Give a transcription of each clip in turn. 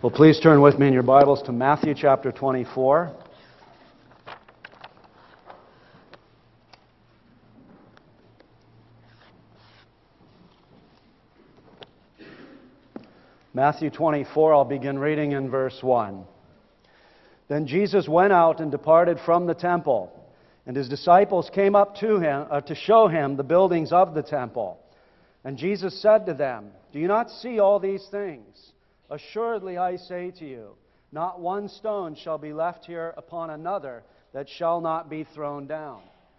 Well, please turn with me in your Bibles to Matthew chapter 24. Matthew 24, I'll begin reading in verse 1. Then Jesus went out and departed from the temple, and his disciples came up to him to show him the buildings of the temple. And Jesus said to them, "Do you not see all these things? Assuredly I say to you, not one stone shall be left here upon another that shall not be thrown down."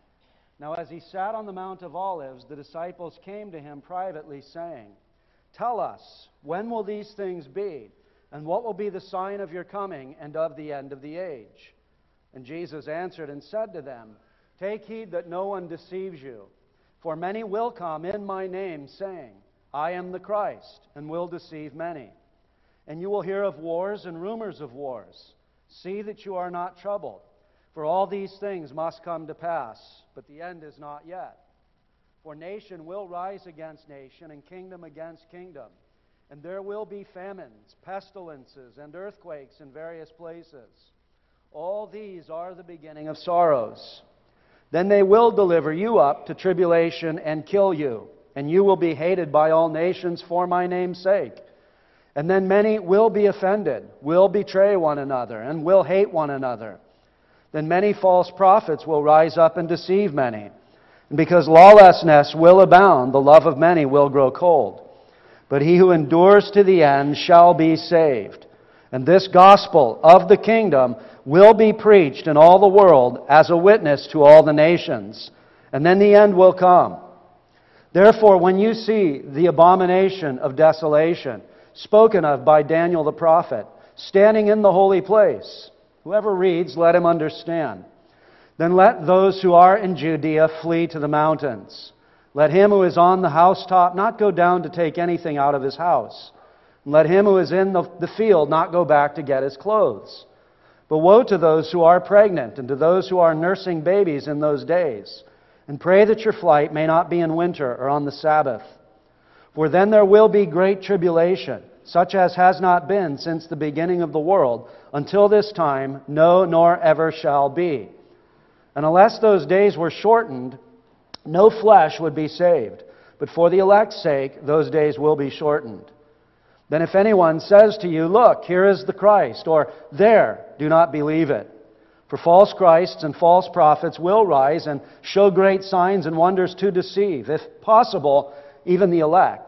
Now as he sat on the Mount of Olives, the disciples came to him privately, saying, "Tell us, when will these things be? And what will be the sign of your coming and of the end of the age?" And Jesus answered and said to them, "Take heed that no one deceives you. For many will come in my name, saying, 'I am the Christ,' and will deceive many. And you will hear of wars and rumors of wars. See that you are not troubled, for all these things must come to pass, but the end is not yet. For nation will rise against nation, and kingdom against kingdom. And there will be famines, pestilences, and earthquakes in various places. All these are the beginning of sorrows. Then they will deliver you up to tribulation and kill you, and you will be hated by all nations for my name's sake. And then many will be offended, will betray one another, and will hate one another. Then many false prophets will rise up and deceive many. And because lawlessness will abound, the love of many will grow cold. But he who endures to the end shall be saved. And this gospel of the kingdom will be preached in all the world as a witness to all the nations. And then the end will come. Therefore, when you see the abomination of desolation, spoken of by Daniel the prophet, standing in the holy place, whoever reads, let him understand. Then let those who are in Judea flee to the mountains. Let him who is on the housetop not go down to take anything out of his house. And let him who is in the field not go back to get his clothes. But woe to those who are pregnant and to those who are nursing babies in those days. And pray that your flight may not be in winter or on the Sabbath. For then there will be great tribulation, such as has not been since the beginning of the world, until this time, no, nor ever shall be. And unless those days were shortened, no flesh would be saved. But for the elect's sake, those days will be shortened. Then if anyone says to you, 'Look, here is the Christ,' or 'There,' do not believe it. For false Christs and false prophets will rise and show great signs and wonders to deceive, if possible, even the elect.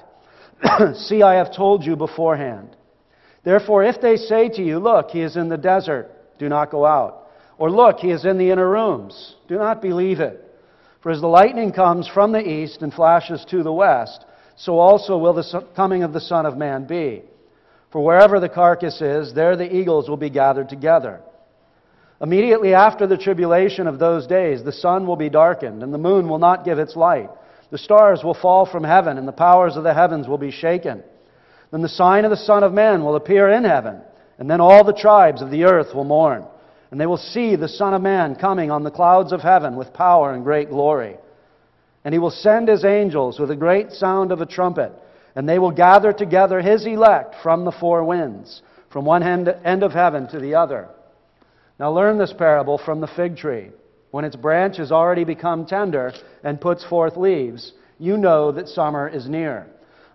See, I have told you beforehand. Therefore, if they say to you, 'Look, he is in the desert,' do not go out. Or 'Look, he is in the inner rooms,' do not believe it. For as the lightning comes from the east and flashes to the west, so also will the coming of the Son of Man be. For wherever the carcass is, there the eagles will be gathered together. Immediately after the tribulation of those days, the sun will be darkened, and the moon will not give its light. The stars will fall from heaven, and the powers of the heavens will be shaken. Then the sign of the Son of Man will appear in heaven, and then all the tribes of the earth will mourn. And they will see the Son of Man coming on the clouds of heaven with power and great glory. And he will send his angels with a great sound of a trumpet, and they will gather together his elect from the four winds, from one end of heaven to the other. Now learn this parable from the fig tree. When its branch has already become tender and puts forth leaves, you know that summer is near.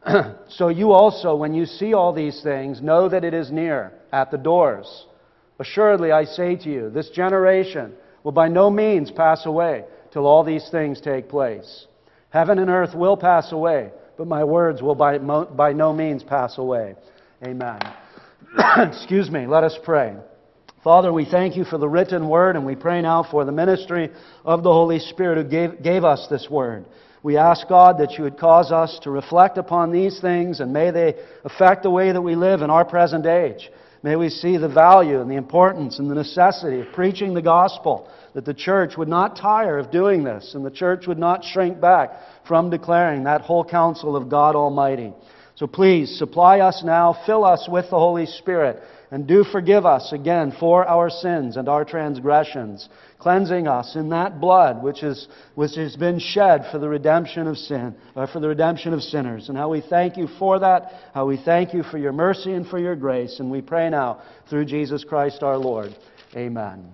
So you also, when you see all these things, know that it is near, at the doors. Assuredly, I say to you, this generation will by no means pass away till all these things take place. Heaven and earth will pass away, but my words will by no means pass away. Amen. Excuse me, let us pray. Father, we thank you for the written word, and we pray now for the ministry of the Holy Spirit who gave us this word. We ask, God, that you would cause us to reflect upon these things, and may they affect the way that we live in our present age. May we see the value and the importance and the necessity of preaching the gospel, that the church would not tire of doing this, and the church would not shrink back from declaring that whole counsel of God Almighty. So please, supply us now, fill us with the Holy Spirit, And do forgive us again for our sins and our transgressions, cleansing us in that blood which has been shed for the redemption of sin, for the redemption of sinners. And how we thank you for that, how we thank you for your mercy and for your grace. And we pray now through Jesus Christ our Lord. Amen.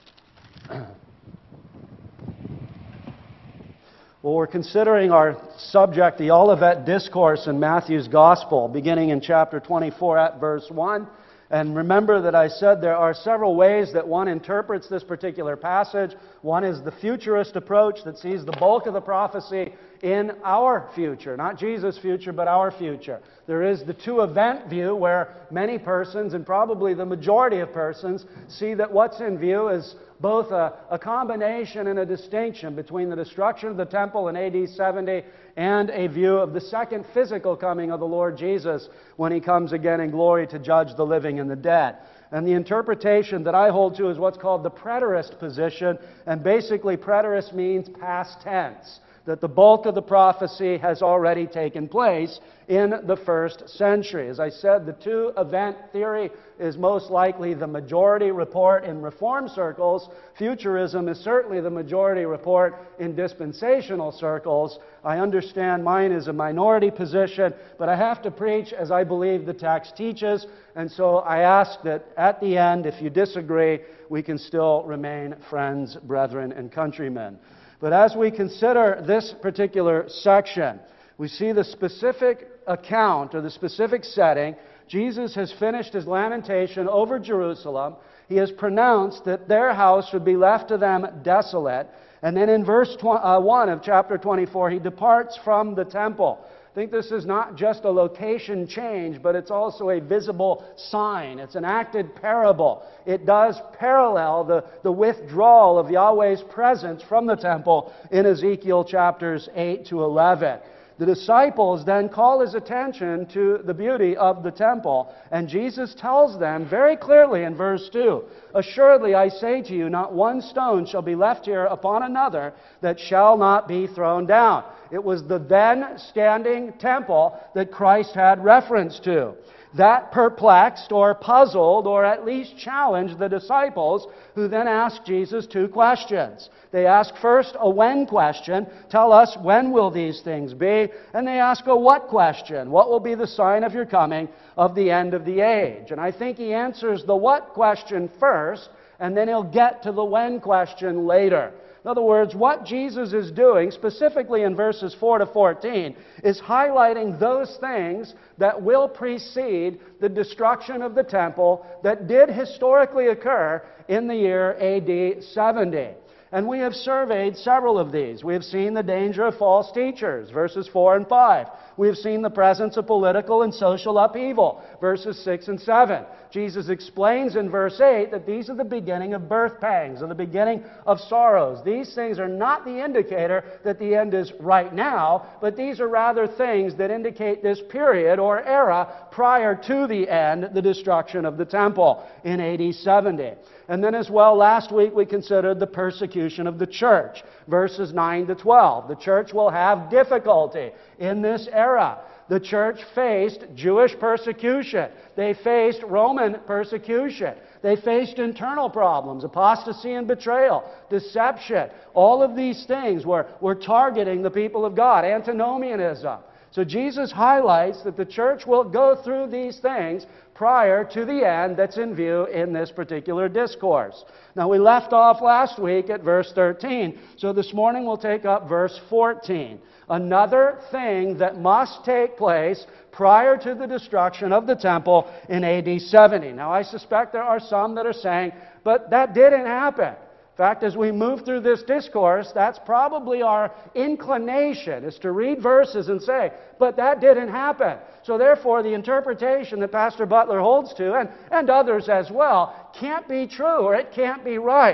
Well, we're considering our subject, the Olivet Discourse in Matthew's Gospel, beginning in chapter 24 at verse 1. And remember that I said there are several ways that one interprets this particular passage. One is the futurist approach that sees the bulk of the prophecy in our future. Not Jesus' future, but our future. There is the two-event view where many persons, and probably the majority of persons, see that what's in view is both a combination and a distinction between the destruction of the temple in AD 70 and a view of the second physical coming of the Lord Jesus when He comes again in glory to judge the living and the dead. And the interpretation that I hold to is what's called the preterist position, and basically preterist means past tense, that the bulk of the prophecy has already taken place in the first century. As I said, the two-event theory is most likely the majority report in Reform circles. Futurism is certainly the majority report in dispensational circles. I understand mine is a minority position, but I have to preach as I believe the text teaches, and so I ask that at the end, if you disagree, we can still remain friends, brethren, and countrymen. But as we consider this particular section, we see the specific account or the specific setting. Jesus has finished His lamentation over Jerusalem. He has pronounced that their house would be left to them desolate. And then in verse 1 of chapter 24, He departs from the temple. I think this is not just a location change, but it's also a visible sign. It's an acted parable. It does parallel the withdrawal of Yahweh's presence from the temple in Ezekiel chapters 8 to 11. The disciples then call His attention to the beauty of the temple, and Jesus tells them very clearly in verse 2, "Assuredly I say to you, not one stone shall be left here upon another that shall not be thrown down." It was the then standing temple that Christ had reference to. That perplexed or puzzled or at least challenged the disciples, who then asked Jesus two questions. They ask first a when question. Tell us, when will these things be? And they ask a what question. What will be the sign of your coming, of the end of the age? And I think He answers the what question first, and then He'll get to the when question later. In other words, what Jesus is doing, specifically in verses 4 to 14, is highlighting those things that will precede the destruction of the temple that did historically occur in the year AD 70. And we have surveyed several of these. We have seen the danger of false teachers, verses 4 and 5. We have seen the presence of political and social upheaval, verses 6 and 7. Jesus explains in verse 8 that these are the beginning of birth pangs, or the beginning of sorrows. These things are not the indicator that the end is right now, but these are rather things that indicate this period or era prior to the end, the destruction of the temple in AD 70. And then as well, last week we considered the persecution of the church, verses 9 to 12. The church will have difficulty in this era. The church faced Jewish persecution. They faced Roman persecution. They faced internal problems, apostasy and betrayal, deception. All of these things were targeting the people of God, antinomianism. So Jesus highlights that the church will go through these things prior to the end that's in view in this particular discourse. Now, we left off last week at verse 13, so this morning we'll take up verse 14. Another thing that must take place prior to the destruction of the temple in AD 70. Now, I suspect there are some that are saying, but that didn't happen. In fact, as we move through this discourse, that's probably our inclination, is to read verses and say, but that didn't happen. So therefore, the interpretation that Pastor Butler holds to, and others as well, can't be true or it can't be right.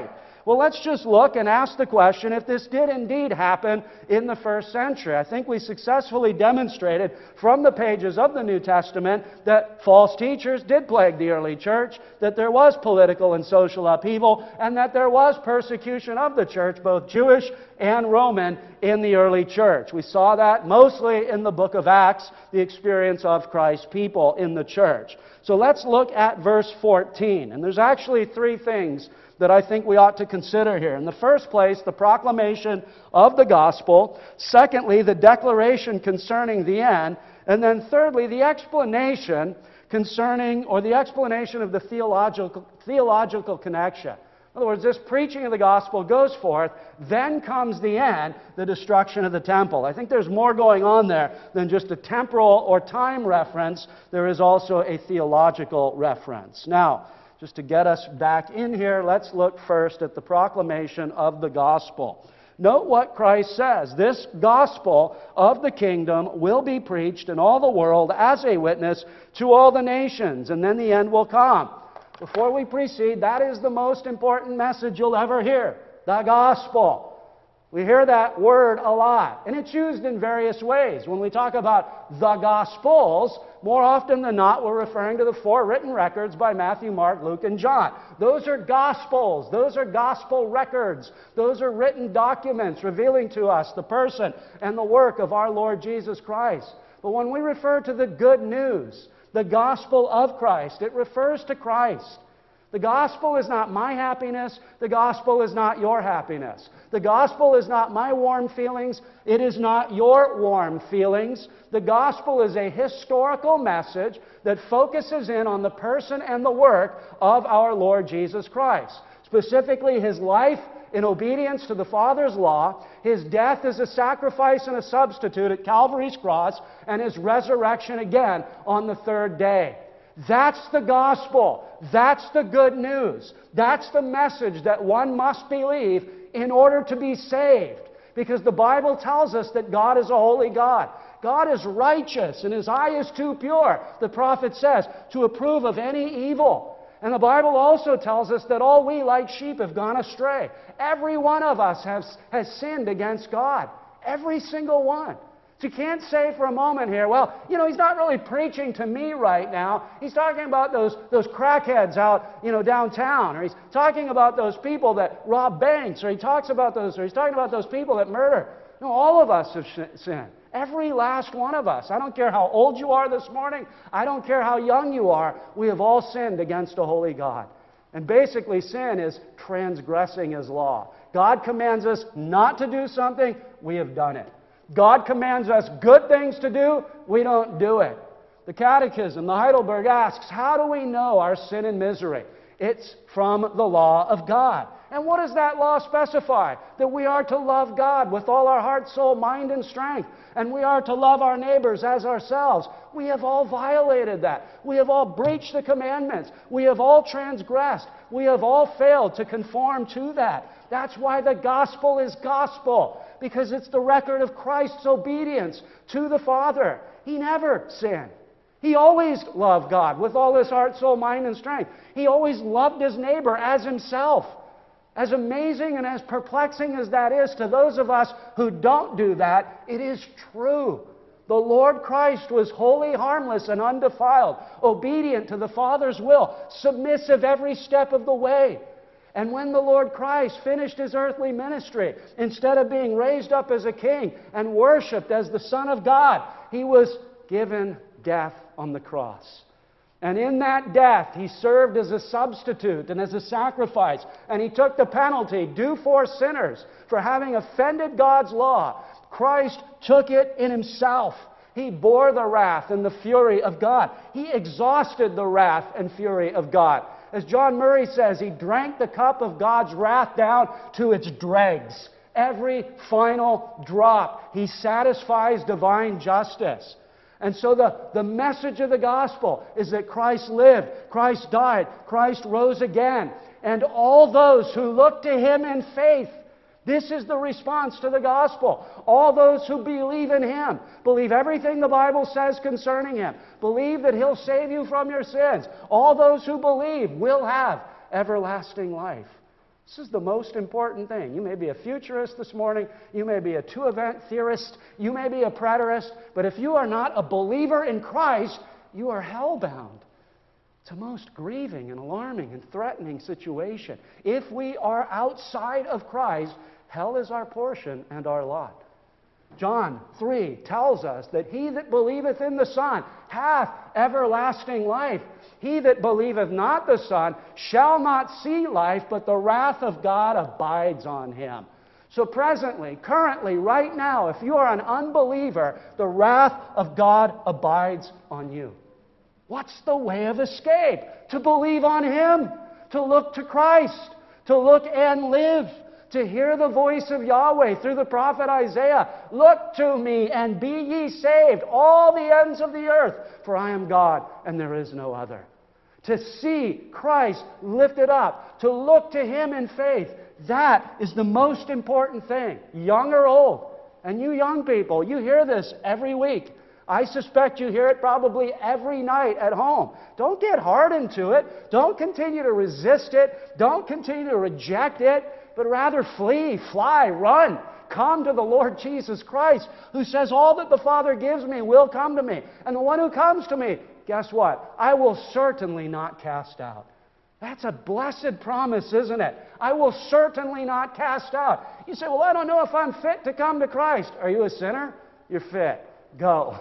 Well, let's just look and ask the question if this did indeed happen in the first century. I think we successfully demonstrated from the pages of the New Testament that false teachers did plague the early church, that there was political and social upheaval, and that there was persecution of the church, both Jewish and Roman, in the early church. We saw that mostly in the book of Acts, the experience of Christ's people in the church. So let's look at verse 14. And there's actually three things that I think we ought to consider here. In the first place, the proclamation of the gospel. Secondly, the declaration concerning the end. And then thirdly, the explanation concerning, or the explanation of the theological connection. In other words, this preaching of the gospel goes forth, then comes the end, the destruction of the temple. I think there's more going on there than just a temporal or time reference. There is also a theological reference. Now, just to get us back in here, let's look first at the proclamation of the gospel. Note what Christ says. This gospel of the kingdom will be preached in all the world as a witness to all the nations, and then the end will come. Before we proceed, that is the most important message you'll ever hear. The gospel. We hear that word a lot, and it's used in various ways. When we talk about the Gospels, more often than not, we're referring to the 4 written records by Matthew, Mark, Luke, and John. Those are Gospels. Those are Gospel records. Those are written documents revealing to us the person and the work of our Lord Jesus Christ. But when we refer to the good news, the gospel of Christ, it refers to Christ. The gospel is not my happiness. The gospel is not your happiness. The gospel is not my warm feelings. It is not your warm feelings. The gospel is a historical message that focuses in on the person and the work of our Lord Jesus Christ. Specifically, His life in obedience to the Father's law, His death as a sacrifice and a substitute at Calvary's cross, and His resurrection again on the 3rd day. That's the gospel. That's the good news. That's the message that one must believe in order to be saved. Because the Bible tells us that God is a holy God. God is righteous and His eye is too pure, the prophet says, to approve of any evil. And the Bible also tells us that all we like sheep have gone astray. Every one of us has sinned against God. Every single one. So you can't say for a moment here, well, He's not really preaching to me right now. He's talking about those crackheads out, downtown. Or He's talking about those people that rob banks. Or He's talking about those people that murder. No, all of us have sinned. Every last one of us. I don't care how old you are this morning. I don't care how young you are. We have all sinned against a holy God. And basically, sin is transgressing His law. God commands us not to do something, we have done it. God commands us good things to do, we don't do it. The Catechism, the Heidelberg asks, how do we know our sin and misery? It's from the law of God. And what does that law specify? That we are to love God with all our heart, soul, mind, and strength. And we are to love our neighbors as ourselves. We have all violated that. We have all breached the commandments. We have all transgressed. We have all failed to conform to that. That's why the gospel is gospel. Because it's the record of Christ's obedience to the Father. He never sinned. He always loved God with all his heart, soul, mind, and strength. He always loved his neighbor as himself. As amazing and as perplexing as that is to those of us who don't do that, it is true. The Lord Christ was holy, harmless, and undefiled, obedient to the Father's will, submissive every step of the way. And when the Lord Christ finished His earthly ministry, instead of being raised up as a king and worshipped as the Son of God, He was given death on the cross. And in that death, He served as a substitute and as a sacrifice. And He took the penalty due for sinners for having offended God's law. Christ took it in Himself. He bore the wrath and the fury of God. He exhausted the wrath and fury of God. As John Murray says, He drank the cup of God's wrath down to its dregs. Every final drop. He satisfies divine justice. And so the message of the gospel is that Christ lived, Christ died, Christ rose again. And all those who look to Him in faith, this is the response to the gospel. All those who believe in Him, believe everything the Bible says concerning Him, believe that He'll save you from your sins. All those who believe will have everlasting life. This is the most important thing. You may be a futurist this morning. You may be a two-event theorist. You may be a preterist. But if you are not a believer in Christ, you are hell-bound. It's a most grieving and alarming and threatening situation. If we are outside of Christ, hell is our portion and our lot. John 3 tells us that he that believeth in the Son hath everlasting life. He that believeth not the Son shall not see life, but the wrath of God abides on him. So presently, currently, right now, if you are an unbeliever, the wrath of God abides on you. What's the way of escape? To believe on Him, to look to Christ, to look and live, to hear the voice of Yahweh through the prophet Isaiah. Look to me and be ye saved, all the ends of the earth, for I am God and there is no other. To see Christ lifted up, to look to Him in faith, that is the most important thing, young or old. And you young people, you hear this every week. I suspect you hear it probably every night at home. Don't get hardened to it. Don't continue to resist it. Don't continue to reject it, but rather flee, fly, run. Come to the Lord Jesus Christ, who says, all that the Father gives me will come to me. And the one who comes to me, guess what? I will certainly not cast out. That's a blessed promise, isn't it? I will certainly not cast out. You say, well, I don't know if I'm fit to come to Christ. Are you a sinner? You're fit. Go.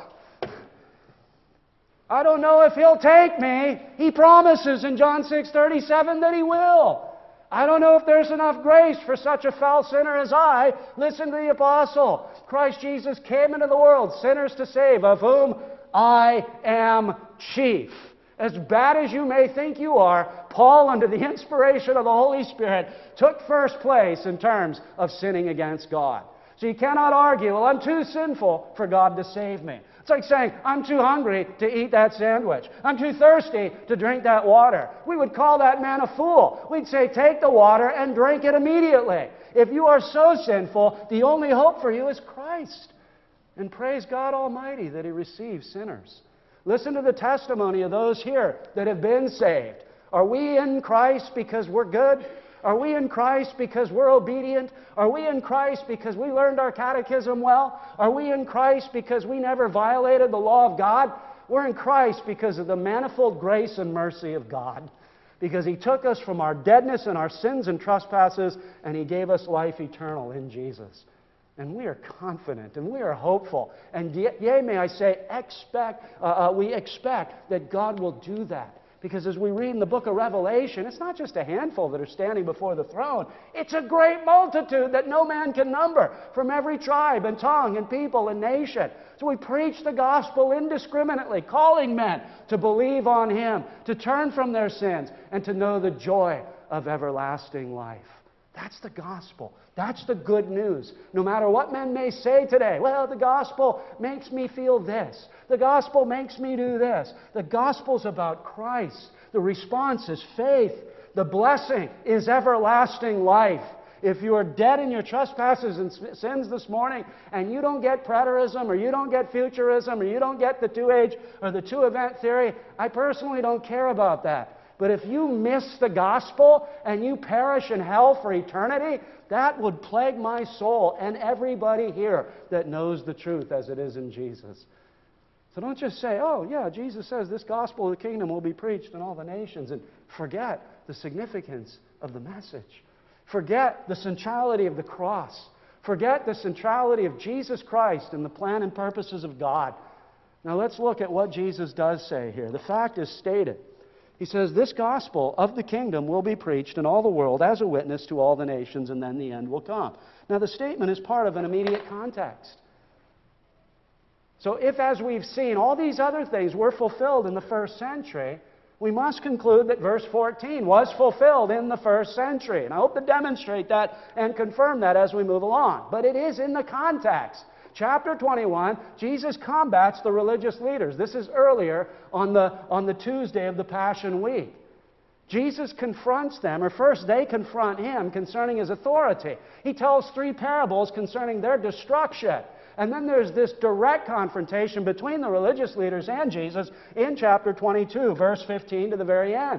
I don't know if He'll take me. He promises in John 6:37 that He will. I don't know if there's enough grace for such a foul sinner as I. Listen to the apostle. Christ Jesus came into the world, sinners to save, of whom I am chief. As bad as you may think you are, Paul, under the inspiration of the Holy Spirit, took first place in terms of sinning against God. So you cannot argue, well, I'm too sinful for God to save me. It's like saying, I'm too hungry to eat that sandwich. I'm too thirsty to drink that water. We would call that man a fool. We'd say, take the water and drink it immediately. If you are so sinful, the only hope for you is Christ. And praise God Almighty that He receives sinners. Listen to the testimony of those here that have been saved. Are we in Christ because we're good? Are we in Christ because we're obedient? Are we in Christ because we learned our catechism well? Are we in Christ because we never violated the law of God? We're in Christ because of the manifold grace and mercy of God. Because He took us from our deadness and our sins and trespasses, and He gave us life eternal in Jesus. And we are confident and we are hopeful. And yea, may I say, we expect that God will do that. Because as we read in the book of Revelation, it's not just a handful that are standing before the throne. It's a great multitude that no man can number, from every tribe and tongue and people and nation. So we preach the gospel indiscriminately, calling men to believe on Him, to turn from their sins, and to know the joy of everlasting life. That's the gospel. That's the good news. No matter what men may say today, well, the gospel makes me feel this. The gospel makes me do this. The gospel's about Christ. The response is faith. The blessing is everlasting life. If you are dead in your trespasses and sins this morning, and you don't get preterism, or you don't get futurism, or you don't get the two-age or the two-event theory, I personally don't care about that. But if you miss the gospel and you perish in hell for eternity, that would plague my soul and everybody here that knows the truth as it is in Jesus. So don't just say, oh, yeah, Jesus says this gospel of the kingdom will be preached in all the nations, and forget the significance of the message. Forget the centrality of the cross. Forget the centrality of Jesus Christ and the plan and purposes of God. Now let's look at what Jesus does say here. The fact is stated. He says, this gospel of the kingdom will be preached in all the world as a witness to all the nations, and then the end will come. Now, the statement is part of an immediate context. So if, as we've seen, all these other things were fulfilled in the first century, we must conclude that verse 14 was fulfilled in the first century. And I hope to demonstrate that and confirm that as we move along. But it is in the context. Chapter 21, Jesus combats the religious leaders. This is earlier on the Tuesday of the Passion Week. Jesus confronts them, or first they confront Him concerning His authority. He tells 3 parables concerning their destruction. And then there's this direct confrontation between the religious leaders and Jesus in chapter 22, verse 15 to the very end.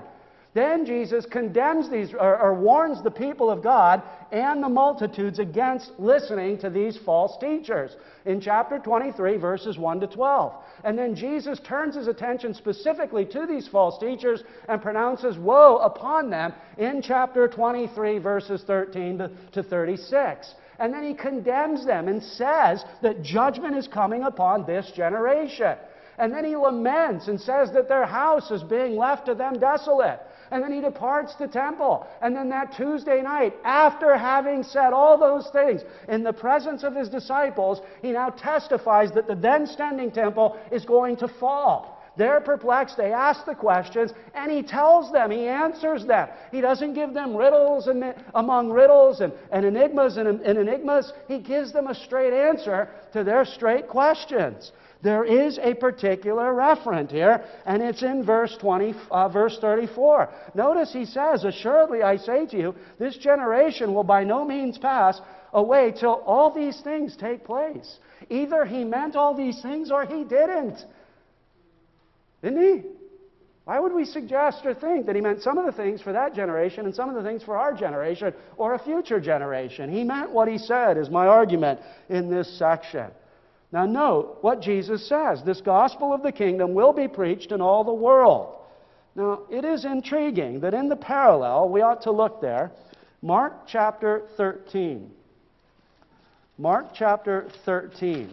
Then Jesus condemns these, or warns the people of God and the multitudes against listening to these false teachers in chapter 23, verses 1 to 12. And then Jesus turns his attention specifically to these false teachers and pronounces woe upon them in chapter 23, verses 13 to 36. And then he condemns them and says that judgment is coming upon this generation. And then he laments and says that their house is being left to them desolate. And then he departs the temple. And then that Tuesday night, after having said all those things in the presence of his disciples, he now testifies that the then standing temple is going to fall. They're perplexed, they ask the questions, and he tells them, he answers them. He doesn't give them riddles among riddles and enigmas and enigmas. He gives them a straight answer to their straight questions. There is a particular referent here, and it's in verse 34. Notice he says, "Assuredly I say to you, this generation will by no means pass away till all these things take place." Either he meant all these things or he didn't. Didn't he? Why would we suggest or think that he meant some of the things for that generation and some of the things for our generation or a future generation? He meant what he said, is my argument in this section. Now note what Jesus says. This gospel of the kingdom will be preached in all the world. Now, it is intriguing that in the parallel, we ought to look there, Mark chapter 13. Mark chapter 13.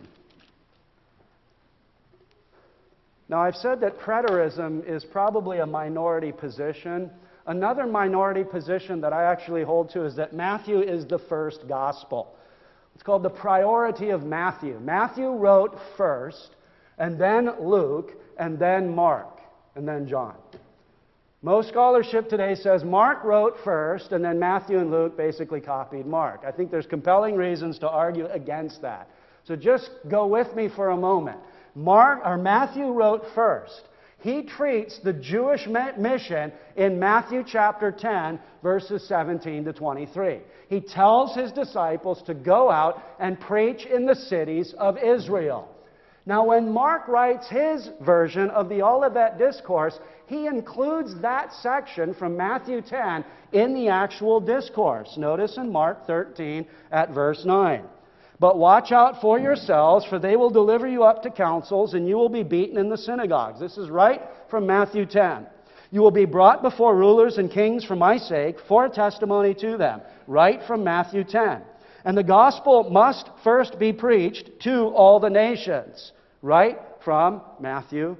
Now, I've said that preterism is probably a minority position. Another minority position that I actually hold to is that Matthew is the first gospel. It's called the priority of Matthew. Matthew wrote first, and then Luke, and then Mark, and then John. Most scholarship today says Mark wrote first, and then Matthew and Luke basically copied Mark. I think there's compelling reasons to argue against that. So just go with me for a moment. Matthew wrote first. He treats the Jewish mission in Matthew chapter 10, verses 17 to 23. He tells his disciples to go out and preach in the cities of Israel. Now, when Mark writes his version of the Olivet Discourse, he includes that section from Matthew 10 in the actual discourse. Notice in Mark 13 at verse 9. "But watch out for yourselves, for they will deliver you up to councils, and you will be beaten in the synagogues." This is right from Matthew 10. "You will be brought before rulers and kings for my sake, for a testimony to them." Right from Matthew 10. "And the gospel must first be preached to all the nations." Right from Matthew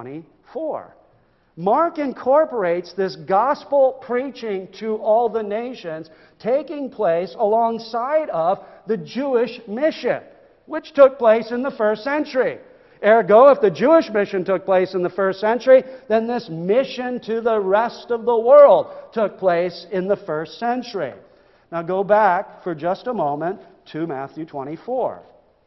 24. Mark incorporates this gospel preaching to all the nations taking place alongside of the Jewish mission, which took place in the first century. Ergo, if the Jewish mission took place in the first century, then this mission to the rest of the world took place in the first century. Now go back for just a moment to Matthew 24.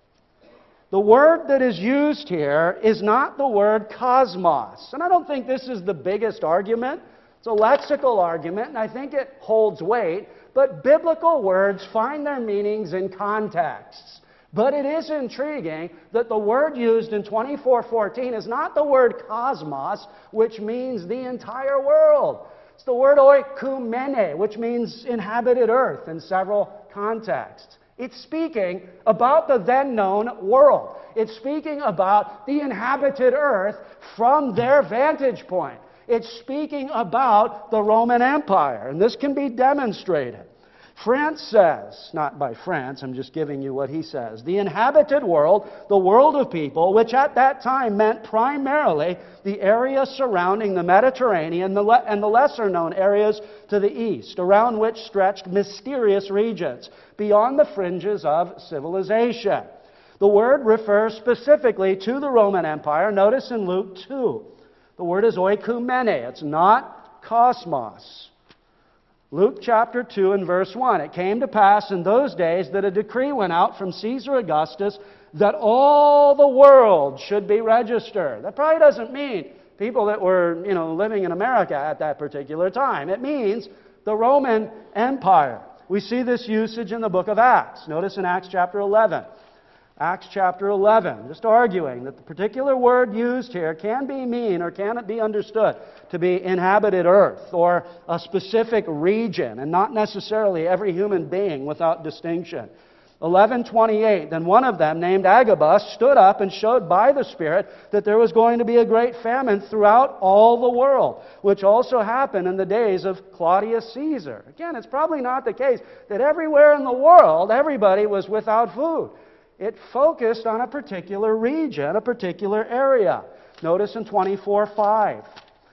The word that is used here is not the word cosmos. And I don't think this is the biggest argument. It's a lexical argument, and I think it holds weight. But biblical words find their meanings in contexts. But it is intriguing that the word used in 24:14 is not the word cosmos, which means the entire world. It's the word oikumene, which means inhabited earth in several contexts. It's speaking about the then-known world. It's speaking about the inhabited earth from their vantage point. It's speaking about the Roman Empire, and this can be demonstrated. France says, not by France, I'm just giving you what he says, the inhabited world, the world of people, which at that time meant primarily the area surrounding the Mediterranean and the lesser-known areas to the east, around which stretched mysterious regions beyond the fringes of civilization. The word refers specifically to the Roman Empire. Notice in Luke 2, the word is oikumene. It's not cosmos. Luke chapter 2 and verse 1. "It came to pass in those days that a decree went out from Caesar Augustus that all the world should be registered." That probably doesn't mean people that were, living in America at that particular time. It means the Roman Empire. We see this usage in the book of Acts. Notice in Acts chapter 11. Acts chapter 11, just arguing that the particular word used here can be mean or can it be understood to be inhabited earth or a specific region and not necessarily every human being without distinction. 11:28, then one of them, named Agabus, stood up and showed by the Spirit that there was going to be a great famine throughout all the world, which also happened in the days of Claudius Caesar. Again, it's probably not the case that everywhere in the world everybody was without food. It focused on a particular region, a particular area. Notice in 24:5.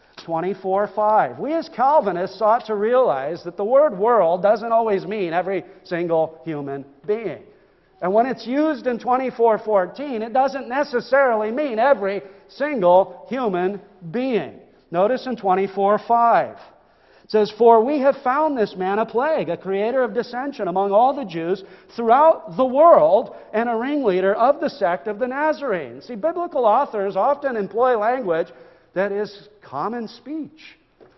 24:5. We as Calvinists ought to realize that the word world doesn't always mean every single human being. And when it's used in 24:14, it doesn't necessarily mean every single human being. Notice in 24:5. It says, "For we have found this man a plague, a creator of dissension among all the Jews throughout the world, and a ringleader of the sect of the Nazarenes." See, biblical authors often employ language that is common speech.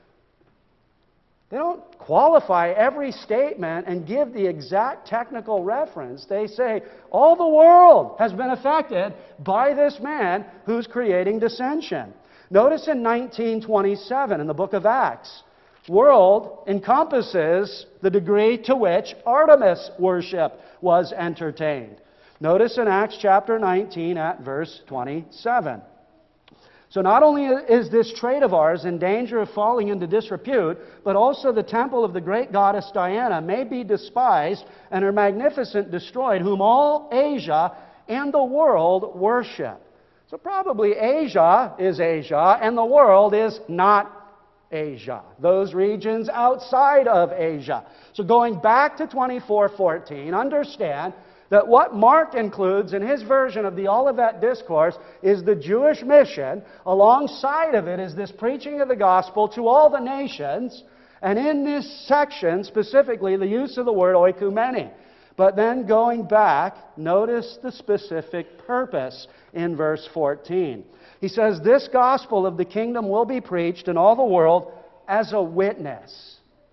They don't qualify every statement and give the exact technical reference. They say, all the world has been affected by this man who's creating dissension. Notice in 19:27 in the book of Acts, world encompasses the degree to which Artemis worship was entertained. Notice in Acts chapter 19 at verse 27. So not only is this trade of ours in danger of falling into disrepute, but also the temple of the great goddess Diana may be despised and her magnificence destroyed, whom all Asia and the world worship. So probably Asia is Asia and the world is not Asia. Those regions outside of Asia. So going back to 24:14, understand that what Mark includes in his version of the Olivet Discourse is the Jewish mission. Alongside of it is this preaching of the gospel to all the nations. And in this section, specifically, the use of the word oikumene. But then going back, notice the specific purpose in verse 14. He says, "This gospel of the kingdom will be preached in all the world as a witness."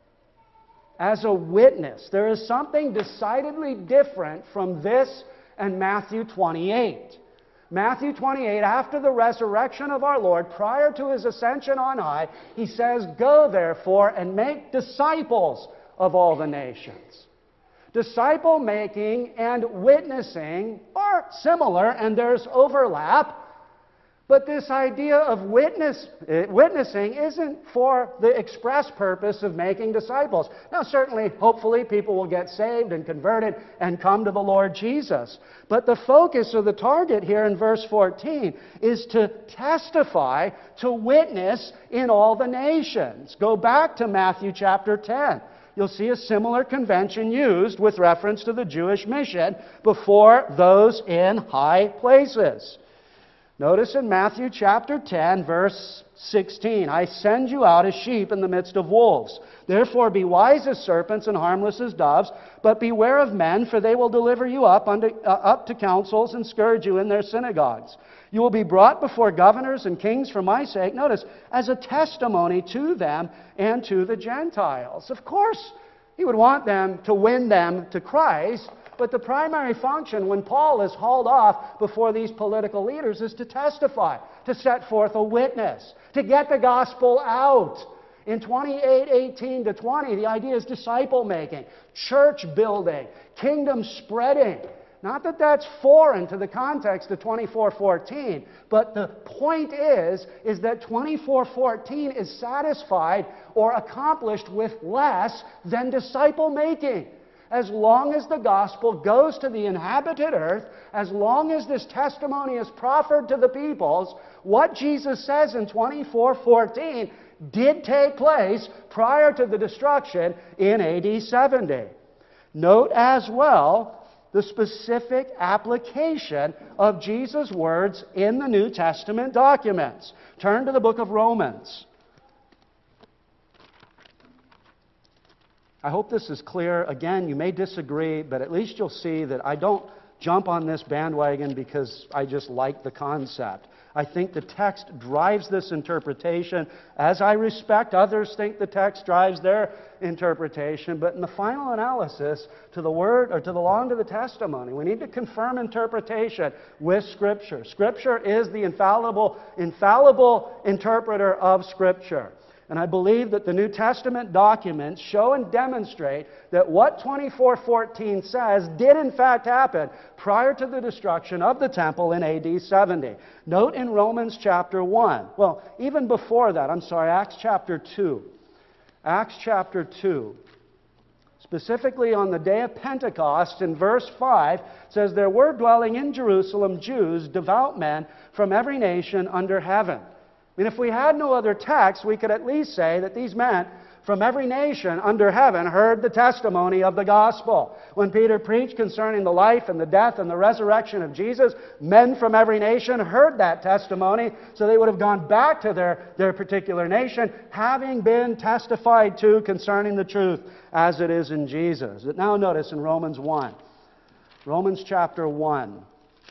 As a witness. There is something decidedly different from this and Matthew 28. Matthew 28, after the resurrection of our Lord, prior to His ascension on high, He says, "Go therefore and make disciples of all the nations." Disciple making and witnessing are similar and there's overlap. But this idea of witnessing isn't for the express purpose of making disciples. Now, certainly, hopefully, people will get saved and converted and come to the Lord Jesus. But the focus or the target here in verse 14 is to testify, to witness in all the nations. Go back to Matthew chapter 10. You'll see a similar convention used with reference to the Jewish mission before those in high places. Notice in Matthew chapter 10, verse 16, "I send you out as sheep in the midst of wolves. Therefore be wise as serpents and harmless as doves, but beware of men, for they will deliver you up to councils and scourge you in their synagogues. You will be brought before governors and kings for my sake," notice, "as a testimony to them and to the Gentiles." Of course, He would want them to win them to Christ. But the primary function when Paul is hauled off before these political leaders is to testify, to set forth a witness, to get the gospel out. In 28:18 to 20, the idea is disciple making, church building, kingdom spreading. Not that that's foreign to the context of 24:14, but the point is that 24:14 is satisfied or accomplished with less than disciple making. As long as the gospel goes to the inhabited earth, as long as this testimony is proffered to the peoples, what Jesus says in 24:14 did take place prior to the destruction in AD 70. Note as well the specific application of Jesus' words in the New Testament documents. Turn to the book of Romans. I hope this is clear. Again, you may disagree, but at least you'll see that I don't jump on this bandwagon because I just like the concept. I think the text drives this interpretation, as I respect others think the text drives their interpretation. But in the final analysis, to the Word, or to the law and to the testimony, we need to confirm interpretation with Scripture. Scripture is the infallible interpreter of Scripture. And I believe that the New Testament documents show and demonstrate that what 24:14 says did in fact happen prior to the destruction of the temple in AD 70. Note in Romans chapter 1. Well, even before that, Acts chapter 2. Acts chapter 2. Specifically on the day of Pentecost, in verse 5, says, "There were dwelling in Jerusalem Jews, devout men from every nation under heaven." I mean, if we had no other text, we could at least say that these men from every nation under heaven heard the testimony of the gospel. When Peter preached concerning the life and the death and the resurrection of Jesus, men from every nation heard that testimony, so they would have gone back to their particular nation, having been testified to concerning the truth as it is in Jesus. But now notice in Romans 1. Romans chapter 1.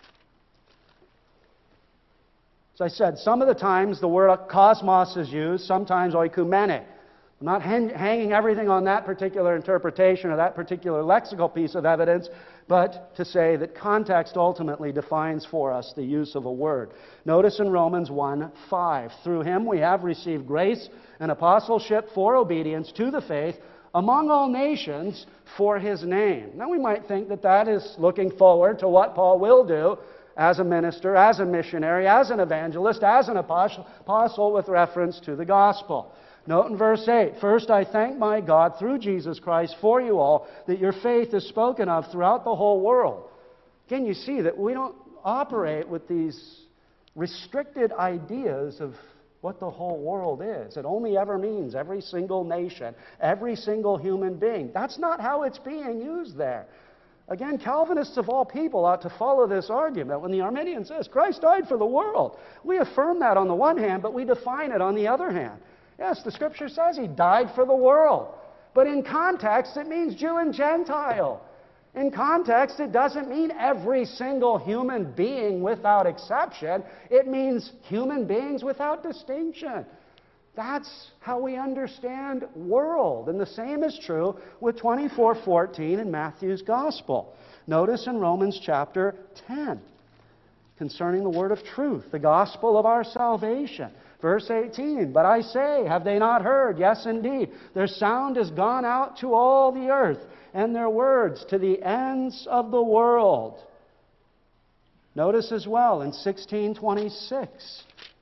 As I said, some of the times the word cosmos is used, sometimes oikumene. I'm not hanging everything on that particular interpretation or that particular lexical piece of evidence, but to say that context ultimately defines for us the use of a word. Notice in Romans 1:5, "Through him we have received grace and apostleship for obedience to the faith among all nations for his name." Now we might think that that is looking forward to what Paul will do as a minister, as a missionary, as an evangelist, as an apostle with reference to the gospel. Note in verse 8, "First I thank my God through Jesus Christ for you all, that your faith is spoken of throughout the whole world." Again, you see that we don't operate with these restricted ideas of what the whole world is. It only ever means every single nation, every single human being. That's not how it's being used there. Again, Calvinists of all people ought to follow this argument. When the Arminian says, Christ died for the world, we affirm that on the one hand, but we define it on the other hand. Yes, the Scripture says He died for the world. But in context, it means Jew and Gentile. In context, it doesn't mean every single human being without exception. It means human beings without distinction. That's how we understand world. And the same is true with 24:14 in Matthew's Gospel. Notice in Romans chapter 10, concerning the word of truth, the gospel of our salvation. Verse 18, "But I say, have they not heard? Yes, indeed. Their sound is gone out to all the earth, and their words to the ends of the world." Notice as well in 16:26.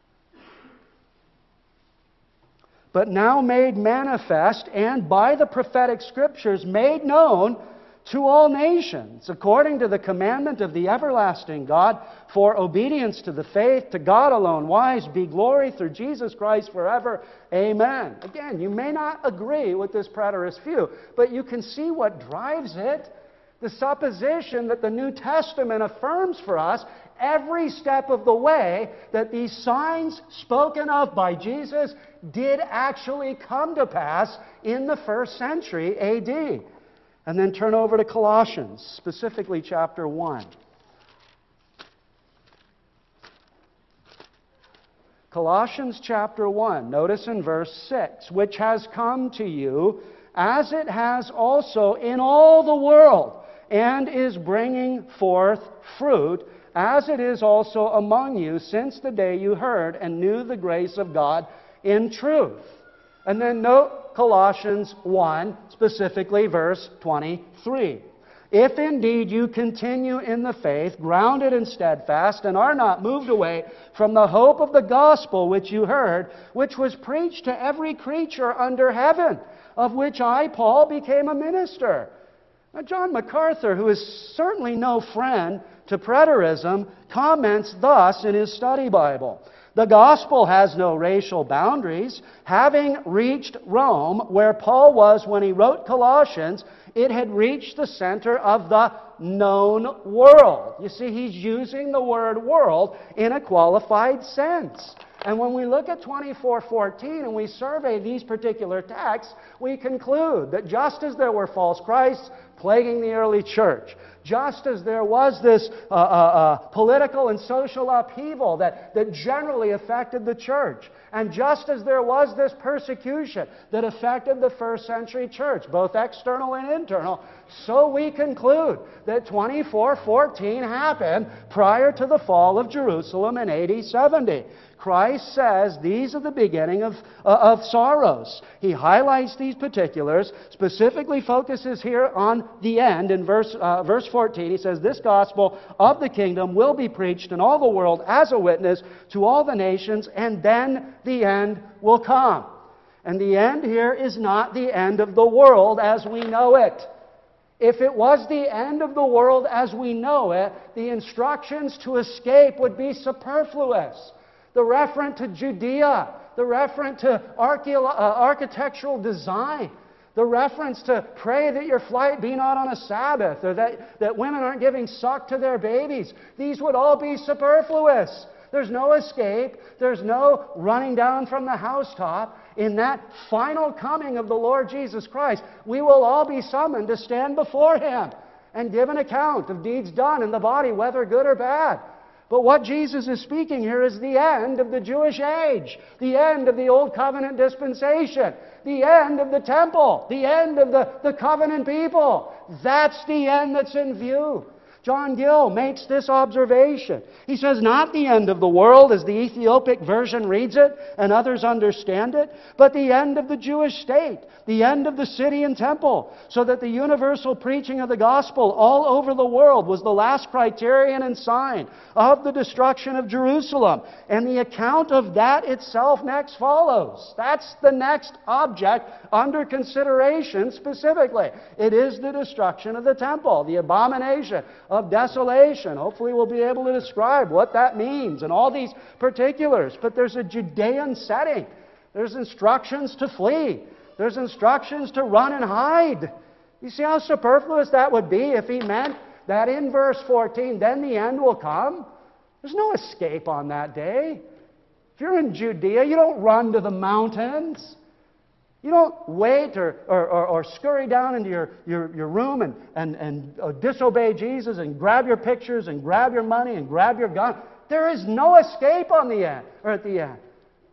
"But now made manifest, and by the prophetic Scriptures made known to all nations, according to the commandment of the everlasting God, for obedience to the faith, to God alone wise, be glory through Jesus Christ forever. Amen." Again, you may not agree with this preterist view, but you can see what drives it. The supposition that the New Testament affirms for us every step of the way that these signs spoken of by Jesus did actually come to pass in the first century AD. And then turn over to Colossians, specifically chapter 1. Colossians chapter 1, notice in verse 6, "Which has come to you, as it has also in all the world, and is bringing forth fruit, as it is also among you since the day you heard and knew the grace of God in truth." And then note Colossians 1, specifically verse 23. "If indeed you continue in the faith, grounded and steadfast, and are not moved away from the hope of the gospel which you heard, which was preached to every creature under heaven, of which I, Paul, became a minister." Now, John MacArthur, who is certainly no friend to preterism, comments thus in his study Bible: "The gospel has no racial boundaries. Having reached Rome, where Paul was when he wrote Colossians, it had reached the center of the known world." You see, he's using the word world in a qualified sense. And when we look at 24:14 and we survey these particular texts, we conclude that just as there were false Christs, plaguing the early church. Just as there was this political and social upheaval that generally affected the church, and just as there was this persecution that affected the first century church, both external and internal, so we conclude that 2414 happened prior to the fall of Jerusalem in AD 70. Christ says these are the beginning of sorrows. He highlights these particulars, specifically focuses here on the end. In verse 14, he says, "This gospel of the kingdom will be preached in all the world as a witness to all the nations, and then the end will come." And the end here is not the end of the world as we know it. If it was the end of the world as we know it, the instructions to escape would be superfluous. The reference to Judea, the reference to architectural design, the reference to pray that your flight be not on a Sabbath, or that women aren't giving suck to their babies, these would all be superfluous. There's no escape. There's no running down from the housetop. In that final coming of the Lord Jesus Christ, we will all be summoned to stand before Him and give an account of deeds done in the body, whether good or bad. But what Jesus is speaking here is the end of the Jewish age, the end of the Old Covenant dispensation, the end of the temple, the end of the covenant people. That's the end that's in view. John Gill makes this observation. He says, not the end of the world as the Ethiopic version reads it and others understand it, but the end of the Jewish state, the end of the city and temple, so that the universal preaching of the gospel all over the world was the last criterion and sign of the destruction of Jerusalem. And the account of that itself next follows. That's the next object under consideration specifically. It is the destruction of the temple, the abomination of desolation. Hopefully we'll be able to describe what that means and all these particulars. But there's a Judean setting. There's instructions to flee. There's instructions to run and hide. You see how superfluous that would be if he meant that in verse 14, then the end will come? There's no escape on that day. If you're in Judea, you don't run to the mountains. You don't wait or scurry down into your room and disobey Jesus and grab your pictures and grab your money and grab your gun. There is no escape on the end, or at the end.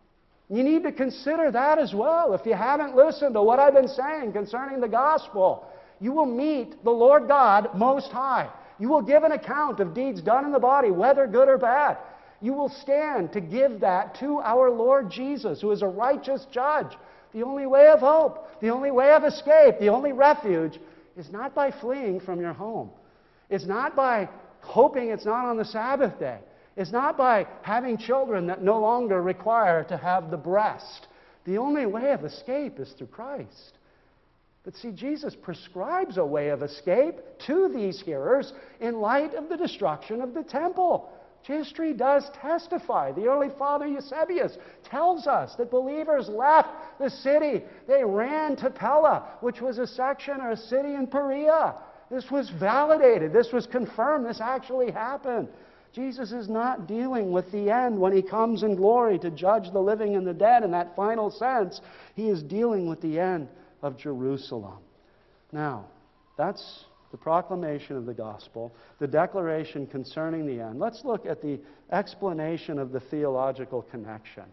You need to consider that as well. If you haven't listened to what I've been saying concerning the gospel, you will meet the Lord God Most High. You will give an account of deeds done in the body, whether good or bad. You will stand to give that to our Lord Jesus, who is a righteous judge. The only way of hope, the only way of escape, the only refuge is not by fleeing from your home. It's not by hoping it's not on the Sabbath day. It's not by having children that no longer require to have the breast. The only way of escape is through Christ. But see, Jesus prescribes a way of escape to these hearers in light of the destruction of the temple. History does testify. The early father Eusebius tells us that believers left the city. They ran to Pella, which was a section or a city in Perea. This was validated. This was confirmed. This actually happened. Jesus is not dealing with the end when He comes in glory to judge the living and the dead in that final sense. He is dealing with the end of Jerusalem. Now, that's the proclamation of the gospel, the declaration concerning the end. Let's look at the explanation of the theological connection.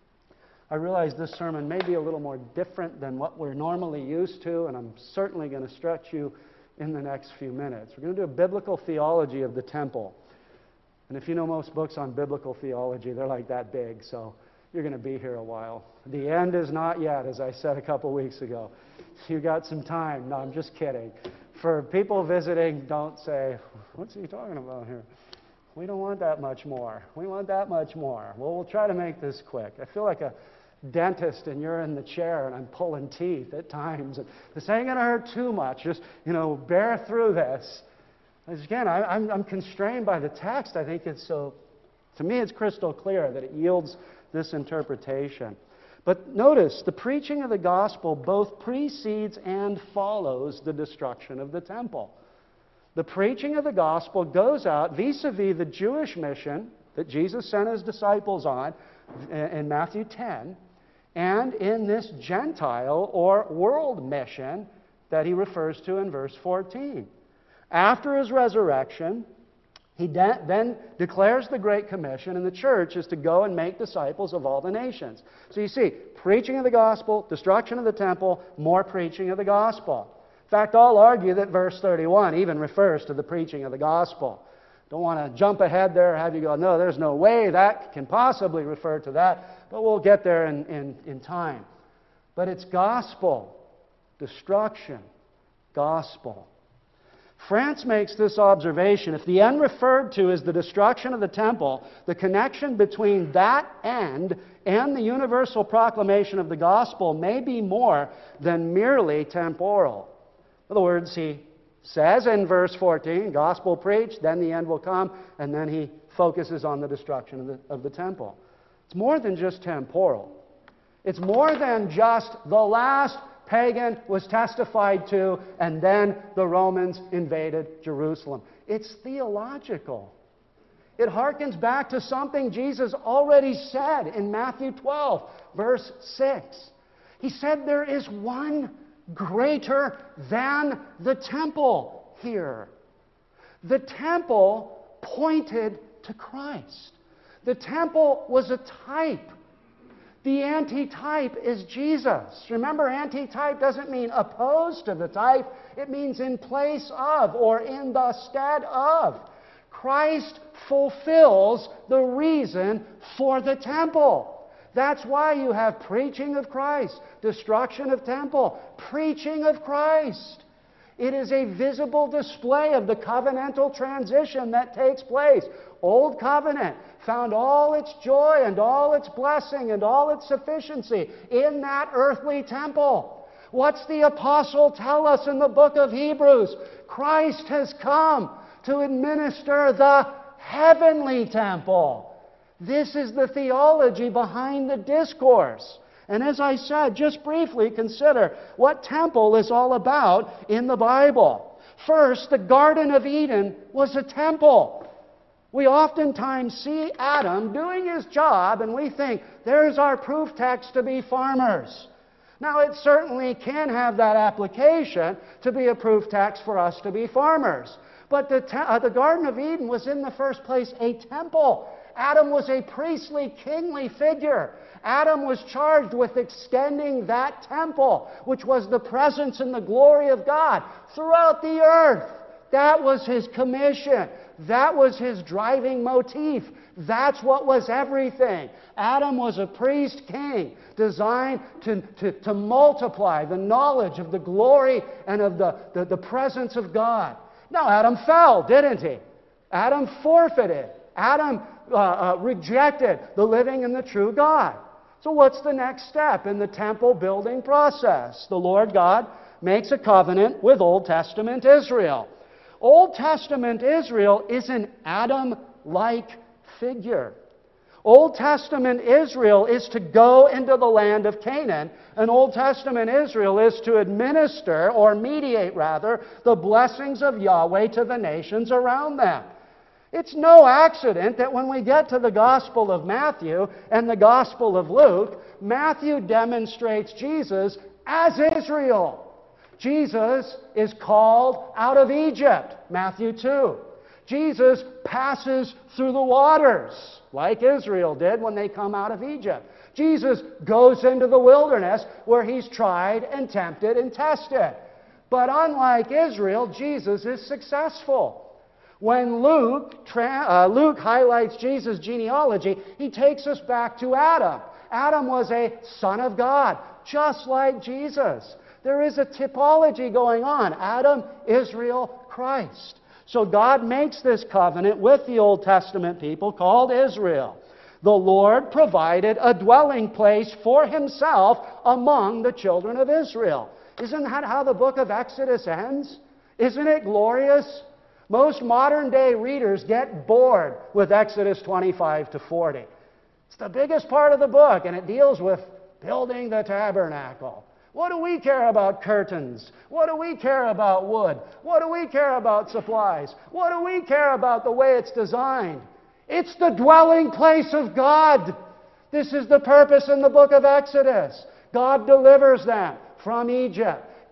I realize this sermon may be a little more different than what we're normally used to, and I'm certainly going to stretch you in the next few minutes. We're going to do a biblical theology of the temple. And if you know most books on biblical theology, they're like that big, so you're going to be here a while. The end is not yet, as I said a couple weeks ago. You got some time. No, I'm just kidding. For people visiting, don't say, what's he talking about here? We don't want that much more. We want that much more. Well, we'll try to make this quick. I feel like a dentist and you're in the chair and I'm pulling teeth at times. And this ain't going to hurt too much. Just, bear through this. Again, I'm constrained by the text. I think it's so, to me, it's crystal clear that it yields this interpretation. But notice, the preaching of the gospel both precedes and follows the destruction of the temple. The preaching of the gospel goes out vis-a-vis the Jewish mission that Jesus sent His disciples on in Matthew 10, and in this Gentile or world mission that he refers to in verse 14. After his resurrection, he then declares the Great Commission, and the church is to go and make disciples of all the nations. So you see, preaching of the gospel, destruction of the temple, more preaching of the gospel. In fact, I'll argue that verse 31 even refers to the preaching of the gospel. Don't want to jump ahead there, have you go, no, there's no way that can possibly refer to that, but we'll get there in time. But it's gospel, destruction, gospel. France makes this observation: if the end referred to is the destruction of the temple, the connection between that end and the universal proclamation of the gospel may be more than merely temporal. In other words, he says in verse 14, gospel preached, then the end will come, and then he focuses on the destruction of the temple. It's more than just temporal. It's more than just the last pagan was testified to, and then the Romans invaded Jerusalem. It's theological. It harkens back to something Jesus already said in Matthew 12, verse 6. He said there is one greater than the temple here. The temple pointed to Christ. The temple was a type. The antitype is Jesus. Remember, antitype doesn't mean opposed to the type. It means in place of or in the stead of. Christ fulfills the reason for the temple. That's why you have preaching of Christ, destruction of temple, preaching of Christ. It is a visible display of the covenantal transition that takes place. Old covenant found all its joy and all its blessing and all its sufficiency in that earthly temple. What's the apostle tell us in the book of Hebrews? Christ has come to administer the heavenly temple. This is the theology behind the discourse. And as I said, just briefly consider what temple is all about in the Bible. First, the Garden of Eden was a temple. We oftentimes see Adam doing his job and we think, there's our proof text to be farmers. Now, it certainly can have that application to be a proof text for us to be farmers. But the Garden of Eden was in the first place a temple. Adam was a priestly, kingly figure. Adam was charged with extending that temple, which was the presence and the glory of God throughout the earth. That was his commission. That was his driving motif. That's what was everything. Adam was a priest king designed to multiply the knowledge of the glory and of the presence of God. Now, Adam fell, didn't he? Adam forfeited. Adam rejected the living and the true God. So what's the next step in the temple building process? The Lord God makes a covenant with Old Testament Israel. Old Testament Israel is an Adam-like figure. Old Testament Israel is to go into the land of Canaan, and Old Testament Israel is to administer, or mediate rather, the blessings of Yahweh to the nations around them. It's no accident that when we get to the Gospel of Matthew and the Gospel of Luke, Matthew demonstrates Jesus as Israel. Jesus is called out of Egypt, Matthew 2. Jesus passes through the waters, like Israel did when they come out of Egypt. Jesus goes into the wilderness where he's tried and tempted and tested. But unlike Israel, Jesus is successful. When Luke highlights Jesus' genealogy, he takes us back to Adam. Adam was a son of God, just like Jesus. There is a typology going on. Adam, Israel, Christ. So God makes this covenant with the Old Testament people called Israel. The Lord provided a dwelling place for himself among the children of Israel. Isn't that how the book of Exodus ends? Isn't it glorious? Most modern-day readers get bored with Exodus 25 to 40. It's the biggest part of the book, and it deals with building the tabernacle. What do we care about curtains? What do we care about wood? What do we care about supplies? What do we care about the way it's designed? It's the dwelling place of God. This is the purpose in the book of Exodus. God delivers them from Egypt.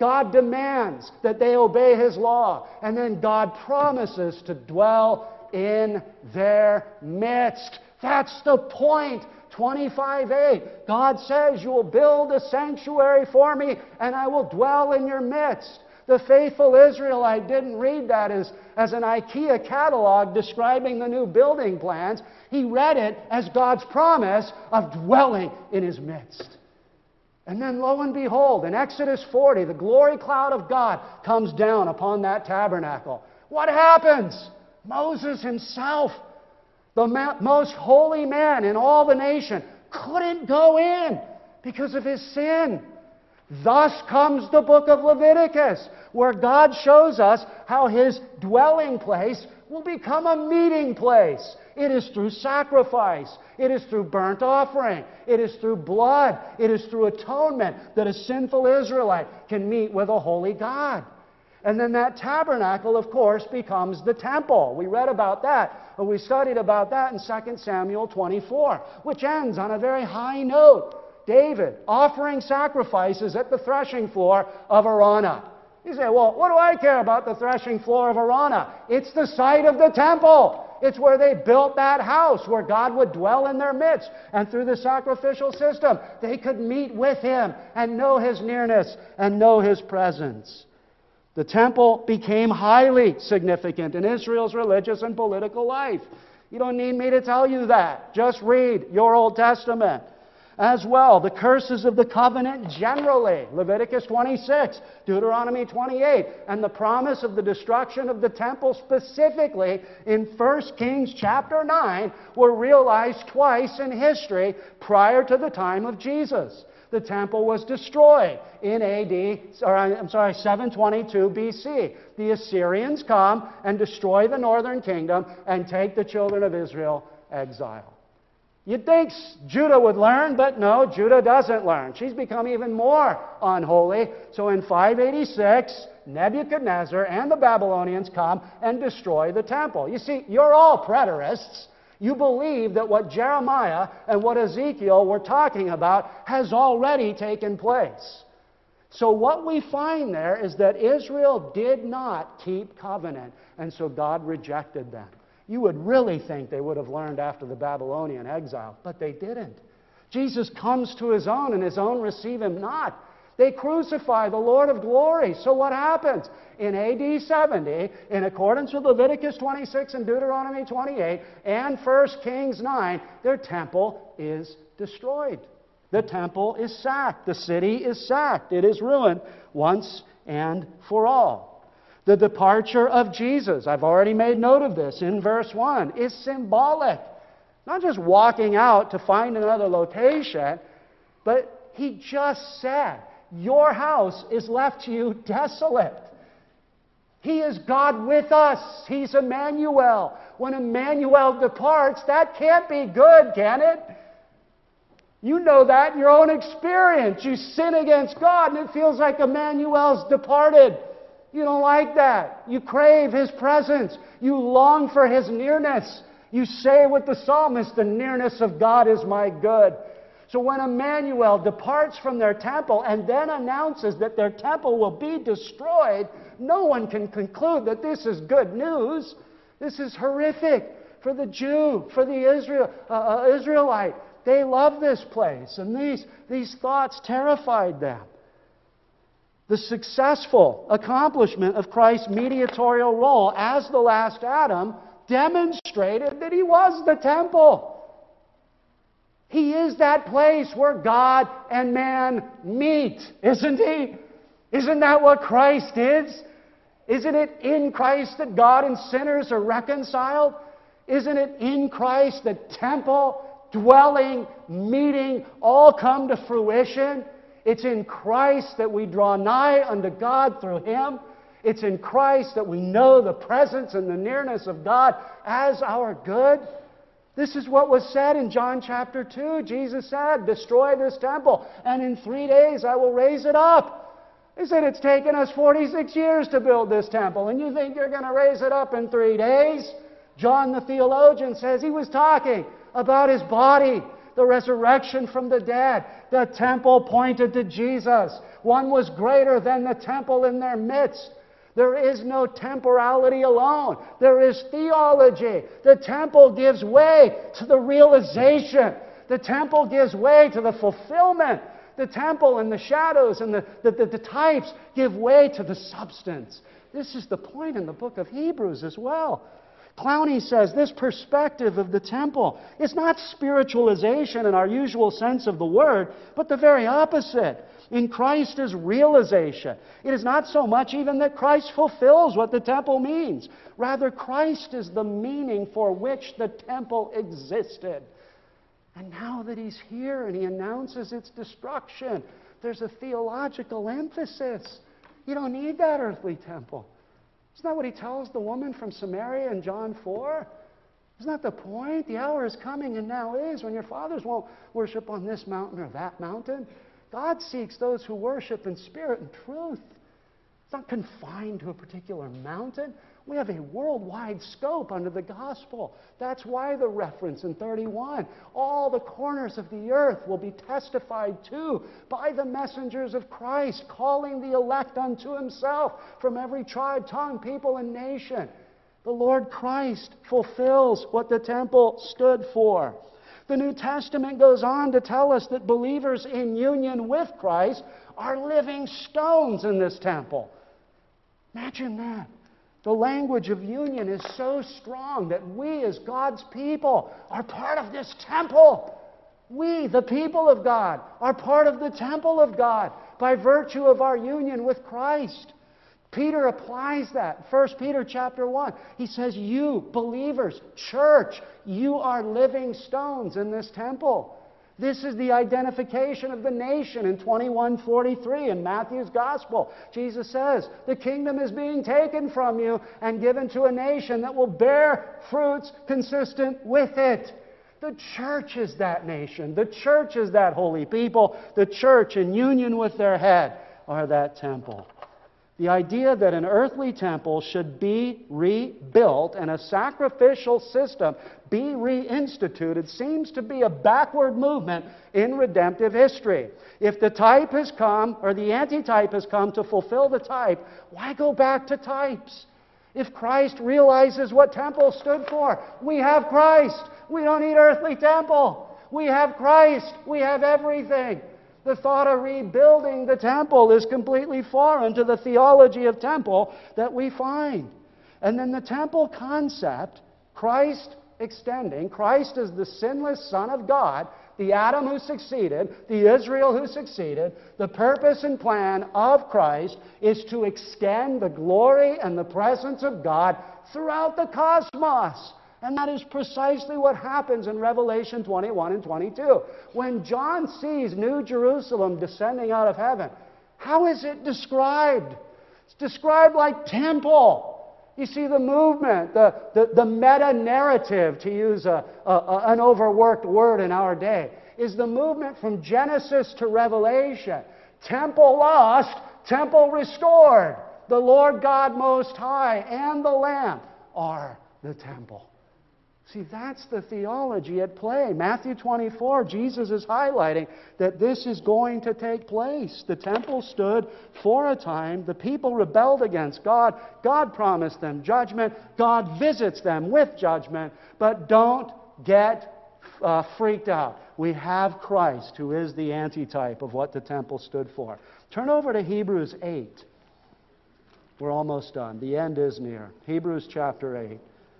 God demands that they obey His law. And then God promises to dwell in their midst. That's the point. 25:8. God says, you will build a sanctuary for me, and I will dwell in your midst. The faithful Israelite didn't read that as an IKEA catalog describing the new building plans. He read it as God's promise of dwelling in His midst. And then lo and behold, in Exodus 40, the glory cloud of God comes down upon that tabernacle. What happens? Moses himself, the most holy man in all the nation, couldn't go in because of his sin. Thus comes the book of Leviticus, where God shows us how His dwelling place will become a meeting place. It is through sacrifice. It is through burnt offering. It is through blood. It is through atonement that a sinful Israelite can meet with a holy God. And then that tabernacle, of course, becomes the temple. We read about that, or we studied about that in 2 Samuel 24, which ends on a very high note. David offering sacrifices at the threshing floor of Araunah. You say, well, what do I care about the threshing floor of Araunah? It's the site of the temple. It's where they built that house, where God would dwell in their midst. And through the sacrificial system, they could meet with Him and know His nearness and know His presence. The temple became highly significant in Israel's religious and political life. You don't need me to tell you that. Just read your Old Testament. As well, the curses of the covenant generally, Leviticus 26, Deuteronomy 28, and the promise of the destruction of the temple specifically in 1 Kings chapter 9 were realized twice in history prior to the time of Jesus. The temple was destroyed in 722 BC. The Assyrians come and destroy the northern kingdom and take the children of Israel exile. You'd think Judah would learn, but no, Judah doesn't learn. She's become even more unholy. So in 586, Nebuchadnezzar and the Babylonians come and destroy the temple. You see, you're all preterists. You believe that what Jeremiah and what Ezekiel were talking about has already taken place. So what we find there is that Israel did not keep covenant, and so God rejected them. You would really think they would have learned after the Babylonian exile, but they didn't. Jesus comes to His own, and His own receive Him not. They crucify the Lord of glory. So what happens? In AD 70, in accordance with Leviticus 26 and Deuteronomy 28 and 1 Kings 9, their temple is destroyed. The temple is sacked. The city is sacked. It is ruined once and for all. The departure of Jesus, I've already made note of this in verse 1, is symbolic. Not just walking out to find another location, but He just said, your house is left to you desolate. He is God with us. He's Emmanuel. When Emmanuel departs, that can't be good, can it? You know that in your own experience. You sin against God and it feels like Emmanuel's departed. You don't like that. You crave His presence. You long for His nearness. You say with the psalmist, the nearness of God is my good. So when Emmanuel departs from their temple and then announces that their temple will be destroyed, no one can conclude that this is good news. This is horrific for the Jew, for the Israelite. They love this place, and these thoughts terrified them. The successful accomplishment of Christ's mediatorial role as the last Adam demonstrated that He was the temple. He is that place where God and man meet, isn't He? Isn't that what Christ is? Isn't it in Christ that God and sinners are reconciled? Isn't it in Christ that temple, dwelling, meeting all come to fruition? It's in Christ that we draw nigh unto God through Him. It's in Christ that we know the presence and the nearness of God as our good. This is what was said in John chapter 2. Jesus said, destroy this temple, and in 3 days I will raise it up. He said, it's taken us 46 years to build this temple, and you think you're going to raise it up in 3 days? John the theologian says he was talking about His body, the resurrection from the dead. The temple pointed to Jesus. One was greater than the temple in their midst. There is no temporality alone. There is theology. The temple gives way to the realization. The temple gives way to the fulfillment. The temple and the shadows and the types give way to the substance. This is the point in the book of Hebrews as well. Clowney says this perspective of the temple is not spiritualization in our usual sense of the word, but the very opposite. In Christ is realization. It is not so much even that Christ fulfills what the temple means. Rather, Christ is the meaning for which the temple existed. And now that He's here and He announces its destruction, there's a theological emphasis. You don't need that earthly temple. Isn't that what He tells the woman from Samaria in John 4? Isn't that the point? The hour is coming and now is when your fathers won't worship on this mountain or that mountain. God seeks those who worship in spirit and truth. It's not confined to a particular mountain. We have a worldwide scope under the gospel. That's why the reference in 31. All the corners of the earth will be testified to by the messengers of Christ, calling the elect unto Himself from every tribe, tongue, people, and nation. The Lord Christ fulfills what the temple stood for. The New Testament goes on to tell us that believers in union with Christ are living stones in this temple. Imagine that. The language of union is so strong that we as God's people are part of this temple. We, the people of God, are part of the temple of God by virtue of our union with Christ. Peter applies that. 1 Peter chapter 1. He says, you, believers, church, you are living stones in this temple. This is the identification of the nation in 21:43 in Matthew's Gospel. Jesus says, the kingdom is being taken from you and given to a nation that will bear fruits consistent with it. The church is that nation. The church is that holy people. The church in union with their head are that temple. The idea that an earthly temple should be rebuilt and a sacrificial system be reinstituted seems to be a backward movement in redemptive history. If the type has come, or the antitype has come to fulfill the type, why go back to types? If Christ realizes what temple stood for, we have Christ. We don't need earthly temple. We have Christ. We have everything. The thought of rebuilding the temple is completely foreign to the theology of temple that we find. And then the temple concept, Christ extending, Christ is the sinless Son of God, the Adam who succeeded, the Israel who succeeded. The purpose and plan of Christ is to extend the glory and the presence of God throughout the cosmos. And that is precisely what happens in Revelation 21 and 22. When John sees New Jerusalem descending out of heaven, how is it described? It's described like temple. You see the movement, the meta-narrative, to use an overworked word in our day, is the movement from Genesis to Revelation. Temple lost, temple restored. The Lord God Most High and the Lamb are the temple. See, that's the theology at play. Matthew 24, Jesus is highlighting that this is going to take place. The temple stood for a time. The people rebelled against God. God promised them judgment. God visits them with judgment. But don't get freaked out. We have Christ, who is the antitype of what the temple stood for. Turn over to Hebrews 8. We're almost done. The end is near. Hebrews chapter 8.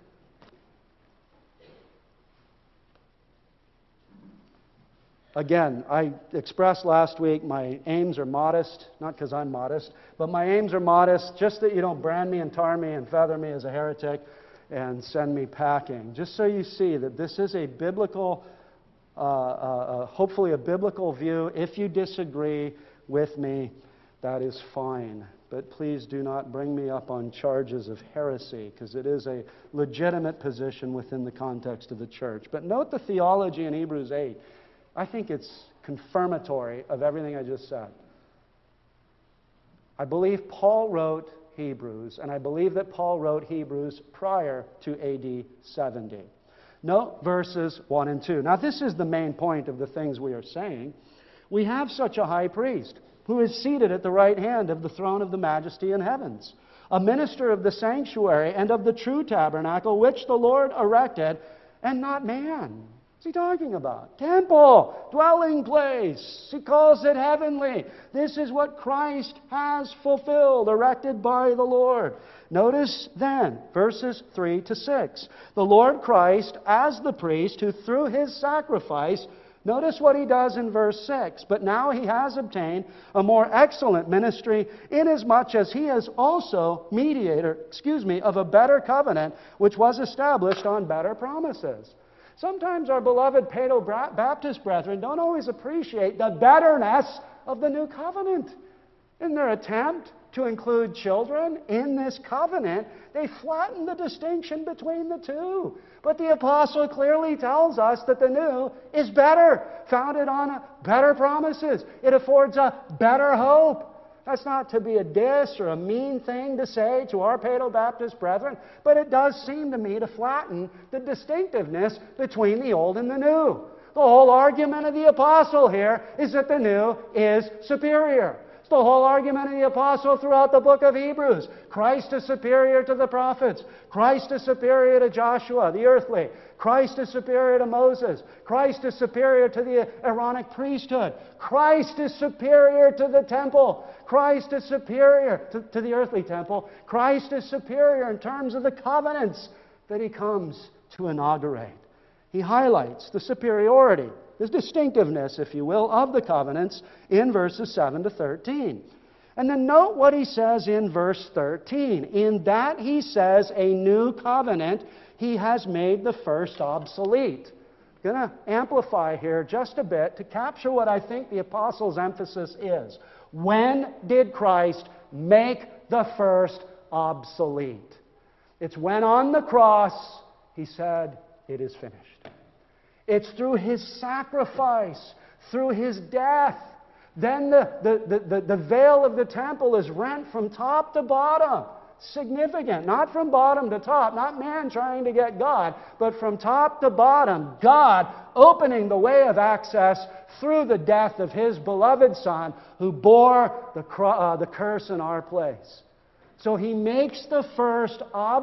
Again, I expressed last week my aims are modest, not because I'm modest, but my aims are modest, just that you don't brand me and tar me and feather me as a heretic and send me packing. Just so you see that this is a biblical, hopefully a biblical view. If you disagree with me, that is fine. But please do not bring me up on charges of heresy, because it is a legitimate position within the context of the church. But note the theology in Hebrews 8. I think it's confirmatory of everything I just said. I believe Paul wrote Hebrews, and I believe that Paul wrote Hebrews prior to AD 70. Note verses 1 and 2. Now, this is the main point of the things we are saying. We have such a high priest who is seated at the right hand of the throne of the majesty in heavens, a minister of the sanctuary and of the true tabernacle which the Lord erected, and not man. What's he talking about? Temple, dwelling place. He calls it heavenly. This is what Christ has fulfilled, erected by the Lord. Notice then, verses 3 to 6. The Lord Christ, as the priest who through his sacrifice, notice what he does in verse 6. But now he has obtained a more excellent ministry, inasmuch as he is also mediator, of a better covenant, which was established on better promises. Sometimes our beloved Pado Baptist brethren don't always appreciate the betterness of the new covenant. In their attempt to include children in this covenant, they flatten the distinction between the two. But the apostle clearly tells us that the new is better, founded on better promises. It affords a better hope. That's not to be a diss or a mean thing to say to our Pado Baptist brethren, but it does seem to me to flatten the distinctiveness between the old and the new. The whole argument of the apostle here is that the new is superior. It's the whole argument of the apostle throughout the book of Hebrews. Christ is superior to the prophets. Christ is superior to Joshua, the earthly. Christ is superior to Moses. Christ is superior to the Aaronic priesthood. Christ is superior to the temple. Christ is superior to the earthly temple. Christ is superior in terms of the covenants that he comes to inaugurate. He highlights the superiority, the distinctiveness, if you will, of the covenants in verses 7 to 13. And then note what he says in verse 13. In that he says a new covenant, he has made the first obsolete. I'm going to amplify here just a bit to capture what I think the apostle's emphasis is. When did Christ make the first obsolete? It's when on the cross he said, "It is finished." It's through his sacrifice, through his death. Then the veil of the temple is rent from top to bottom. Significant. Not from bottom to top. Not man trying to get God. But from top to bottom. God opening the way of access through the death of his beloved Son who bore the curse in our place. So he makes the first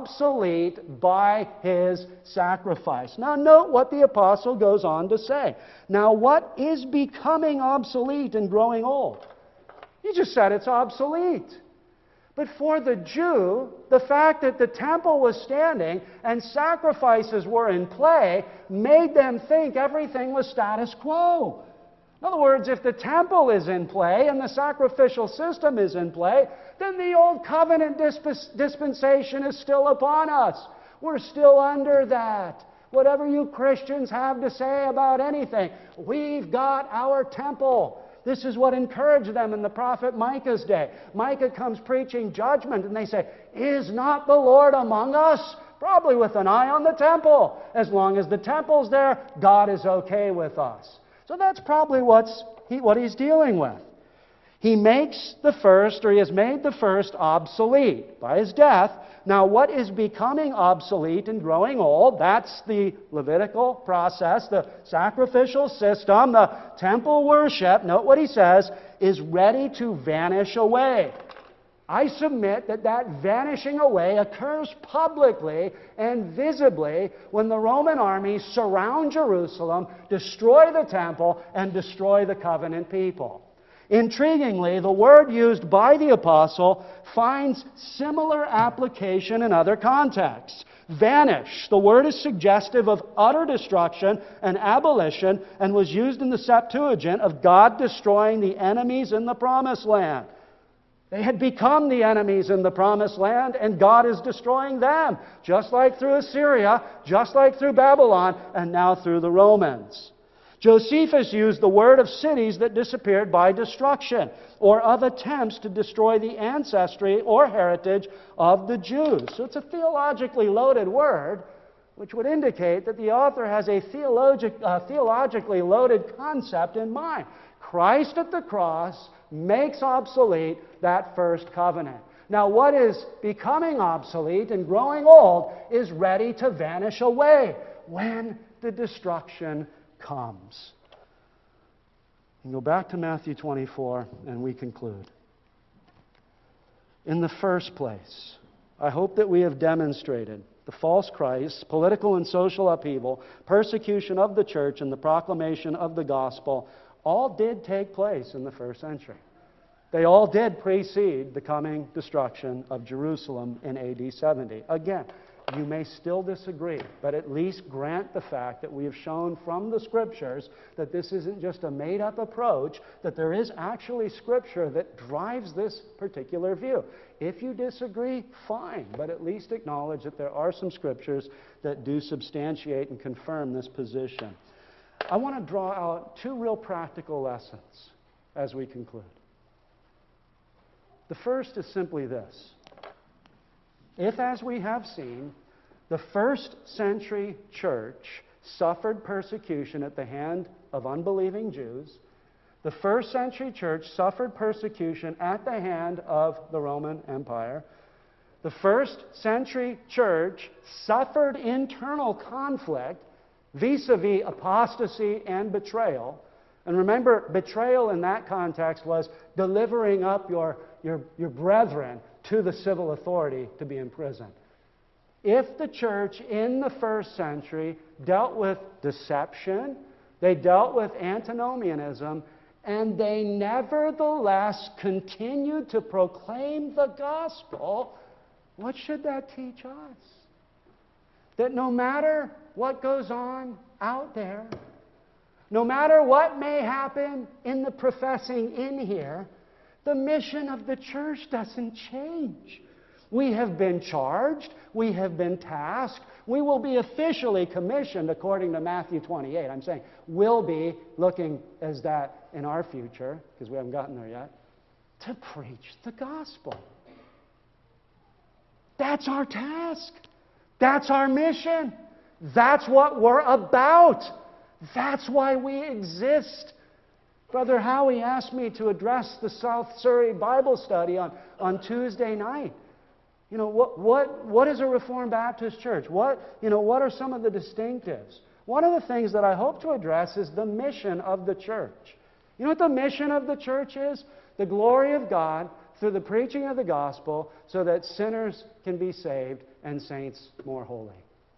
obsolete by his sacrifice. Now note what the apostle goes on to say. Now what is becoming obsolete and growing old? He just said it's obsolete. But for the Jew, the fact that the temple was standing and sacrifices were in play made them think everything was status quo. In other words, if the temple is in play and the sacrificial system is in play, then the old covenant dispensation is still upon us. We're still under that. Whatever you Christians have to say about anything, we've got our temple. This is what encouraged them in the prophet Micah's day. Micah comes preaching judgment and they say, "Is not the Lord among us?" Probably with an eye on the temple. As long as the temple's there, God is okay with us. So that's probably what he's dealing with. He makes the first, or he has made the first obsolete by his death. Now what is becoming obsolete and growing old, that's the Levitical process, the sacrificial system, the temple worship, note what he says, is ready to vanish away. I submit that vanishing away occurs publicly and visibly when the Roman armies surround Jerusalem, destroy the temple, and destroy the covenant people. Intriguingly, the word used by the apostle finds similar application in other contexts. Vanish. The word is suggestive of utter destruction and abolition and was used in the Septuagint of God destroying the enemies in the promised land. They had become the enemies in the promised land, and God is destroying them, just like through Assyria, just like through Babylon, and now through the Romans. Josephus used the word of cities that disappeared by destruction, or of attempts to destroy the ancestry or heritage of the Jews. So it's a theologically loaded word, which would indicate that the author has a theologically loaded concept in mind. Christ at the cross makes obsolete that first covenant. Now, what is becoming obsolete and growing old is ready to vanish away. when the destruction comes. And go back to Matthew 24, and we conclude. In the first place, I hope that we have demonstrated the false Christ, political and social upheaval, persecution of the church, and the proclamation of the gospel all did take place in the first century. They all did precede the coming destruction of Jerusalem in AD 70. Again, you may still disagree, but at least grant the fact that we have shown from the Scriptures that this isn't just a made-up approach, that there is actually Scripture that drives this particular view. If you disagree, fine, but at least acknowledge that there are some Scriptures that do substantiate and confirm this position. I want to draw out two real practical lessons as we conclude. The first is simply this. If, as we have seen, the first century church suffered persecution at the hand of unbelieving Jews, the first century church suffered persecution at the hand of the Roman Empire, the first century church suffered internal conflict vis-a-vis apostasy and betrayal. And remember, betrayal in that context was delivering up your brethren to the civil authority to be imprisoned. If the church in the first century dealt with deception, they dealt with antinomianism, and they nevertheless continued to proclaim the gospel, what should that teach us? That no matter what goes on out there, no matter what may happen in the professing in here, the mission of the church doesn't change. We have been charged, we have been tasked, we will be officially commissioned according to Matthew 28. I'm saying will be, looking as that in our future, because we haven't gotten there yet, to preach the gospel. That's our task. That's our mission. That's what we're about. That's why we exist. Brother Howie asked me to address the South Surrey Bible study on Tuesday night. You know, what is a Reformed Baptist church? What are some of the distinctives? One of the things that I hope to address is the mission of the church. You know what the mission of the church is? The glory of God through the preaching of the gospel so that sinners can be saved and saints more holy.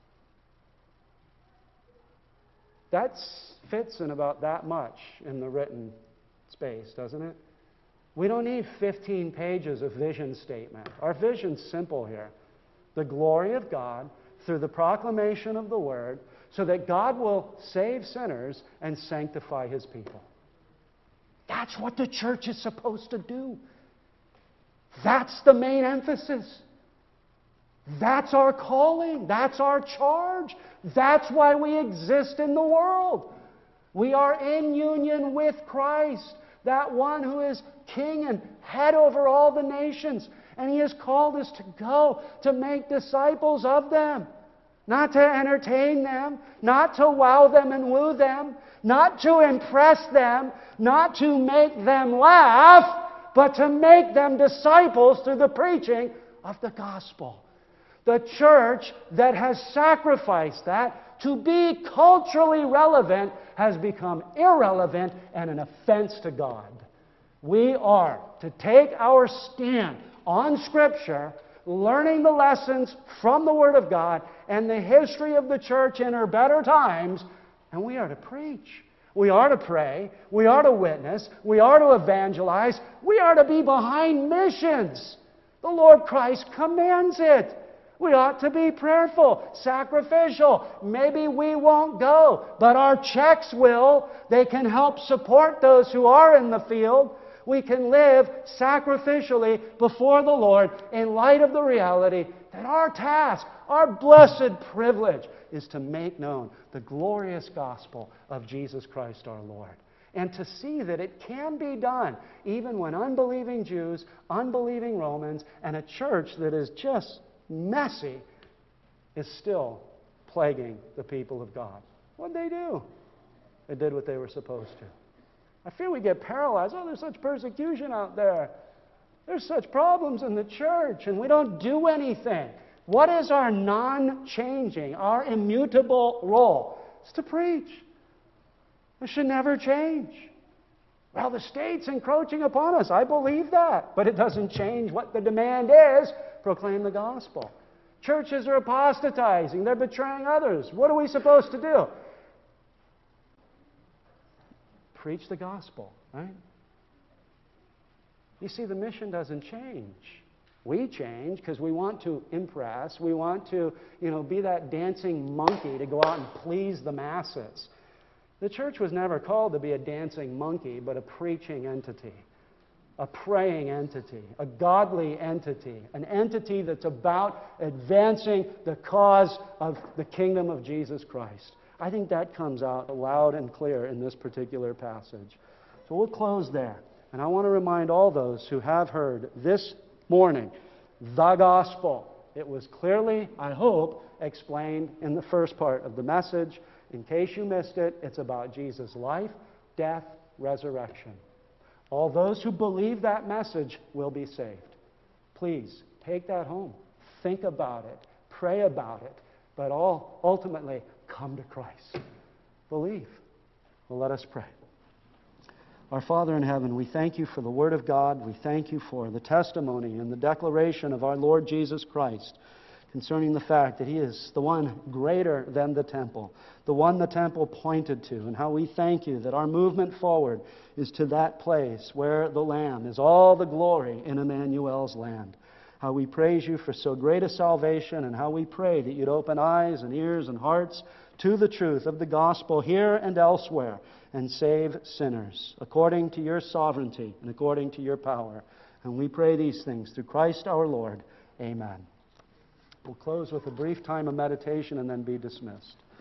That fits in about that much in the written space, doesn't it? We don't need 15 pages of vision statement. Our vision's simple here. The glory of God through the proclamation of the Word so that God will save sinners and sanctify His people. That's what the church is supposed to do. That's the main emphasis. That's our calling. That's our charge. That's why we exist in the world. We are in union with Christ, that one who is King and head over all the nations. And He has called us to go to make disciples of them. Not to entertain them, not to wow them and woo them, not to impress them, not to make them laugh, but to make them disciples through the preaching of the gospel. The church that has sacrificed that to be culturally relevant has become irrelevant and an offense to God. We are to take our stand on Scripture, learning the lessons from the Word of God and the history of the church in her better times, and we are to preach. We are to pray. We are to witness. We are to evangelize. We are to be behind missions. The Lord Christ commands it. We ought to be prayerful, sacrificial. Maybe we won't go, but our checks will. They can help support those who are in the field. We can live sacrificially before the Lord in light of the reality that our task, our blessed privilege, is to make known the glorious gospel of Jesus Christ our Lord. And to see that it can be done even when unbelieving Jews, unbelieving Romans, and a church that is just messy is still plaguing the people of God. What'd they do? They did what they were supposed to. I fear we get paralyzed. Oh, there's such persecution out there. There's such problems in the church, and we don't do anything. What is our non-changing, our immutable role? It's to preach. It should never change. Well, the state's encroaching upon us. I believe that. But it doesn't change what the demand is. Proclaim the gospel. Churches are apostatizing. They're betraying others. What are we supposed to do? Preach the gospel, right? You see, the mission doesn't change. We change because we want to impress. We want to, be that dancing monkey to go out and please the masses. The church was never called to be a dancing monkey, but a preaching entity, a praying entity, a godly entity, an entity that's about advancing the cause of the kingdom of Jesus Christ. I think that comes out loud and clear in this particular passage. So we'll close there. And I want to remind all those who have heard this morning the gospel. It was clearly, I hope, explained in the first part of the message. In case you missed it, it's about Jesus' life, death, resurrection. All those who believe that message will be saved. Please, take that home. Think about it. Pray about it. But ultimately, come to Christ. Believe. Well, let us pray. Our Father in heaven, we thank you for the Word of God. We thank you for the testimony and the declaration of our Lord Jesus Christ concerning the fact that He is the one greater than the temple, the one the temple pointed to, and how we thank you that our movement forward is to that place where the Lamb is all the glory in Emmanuel's land. How we praise you for so great a salvation, and how we pray that you'd open eyes and ears and hearts to the truth of the gospel here and elsewhere, and save sinners according to your sovereignty and according to your power. And we pray these things through Christ our Lord. Amen. We'll close with a brief time of meditation and then be dismissed.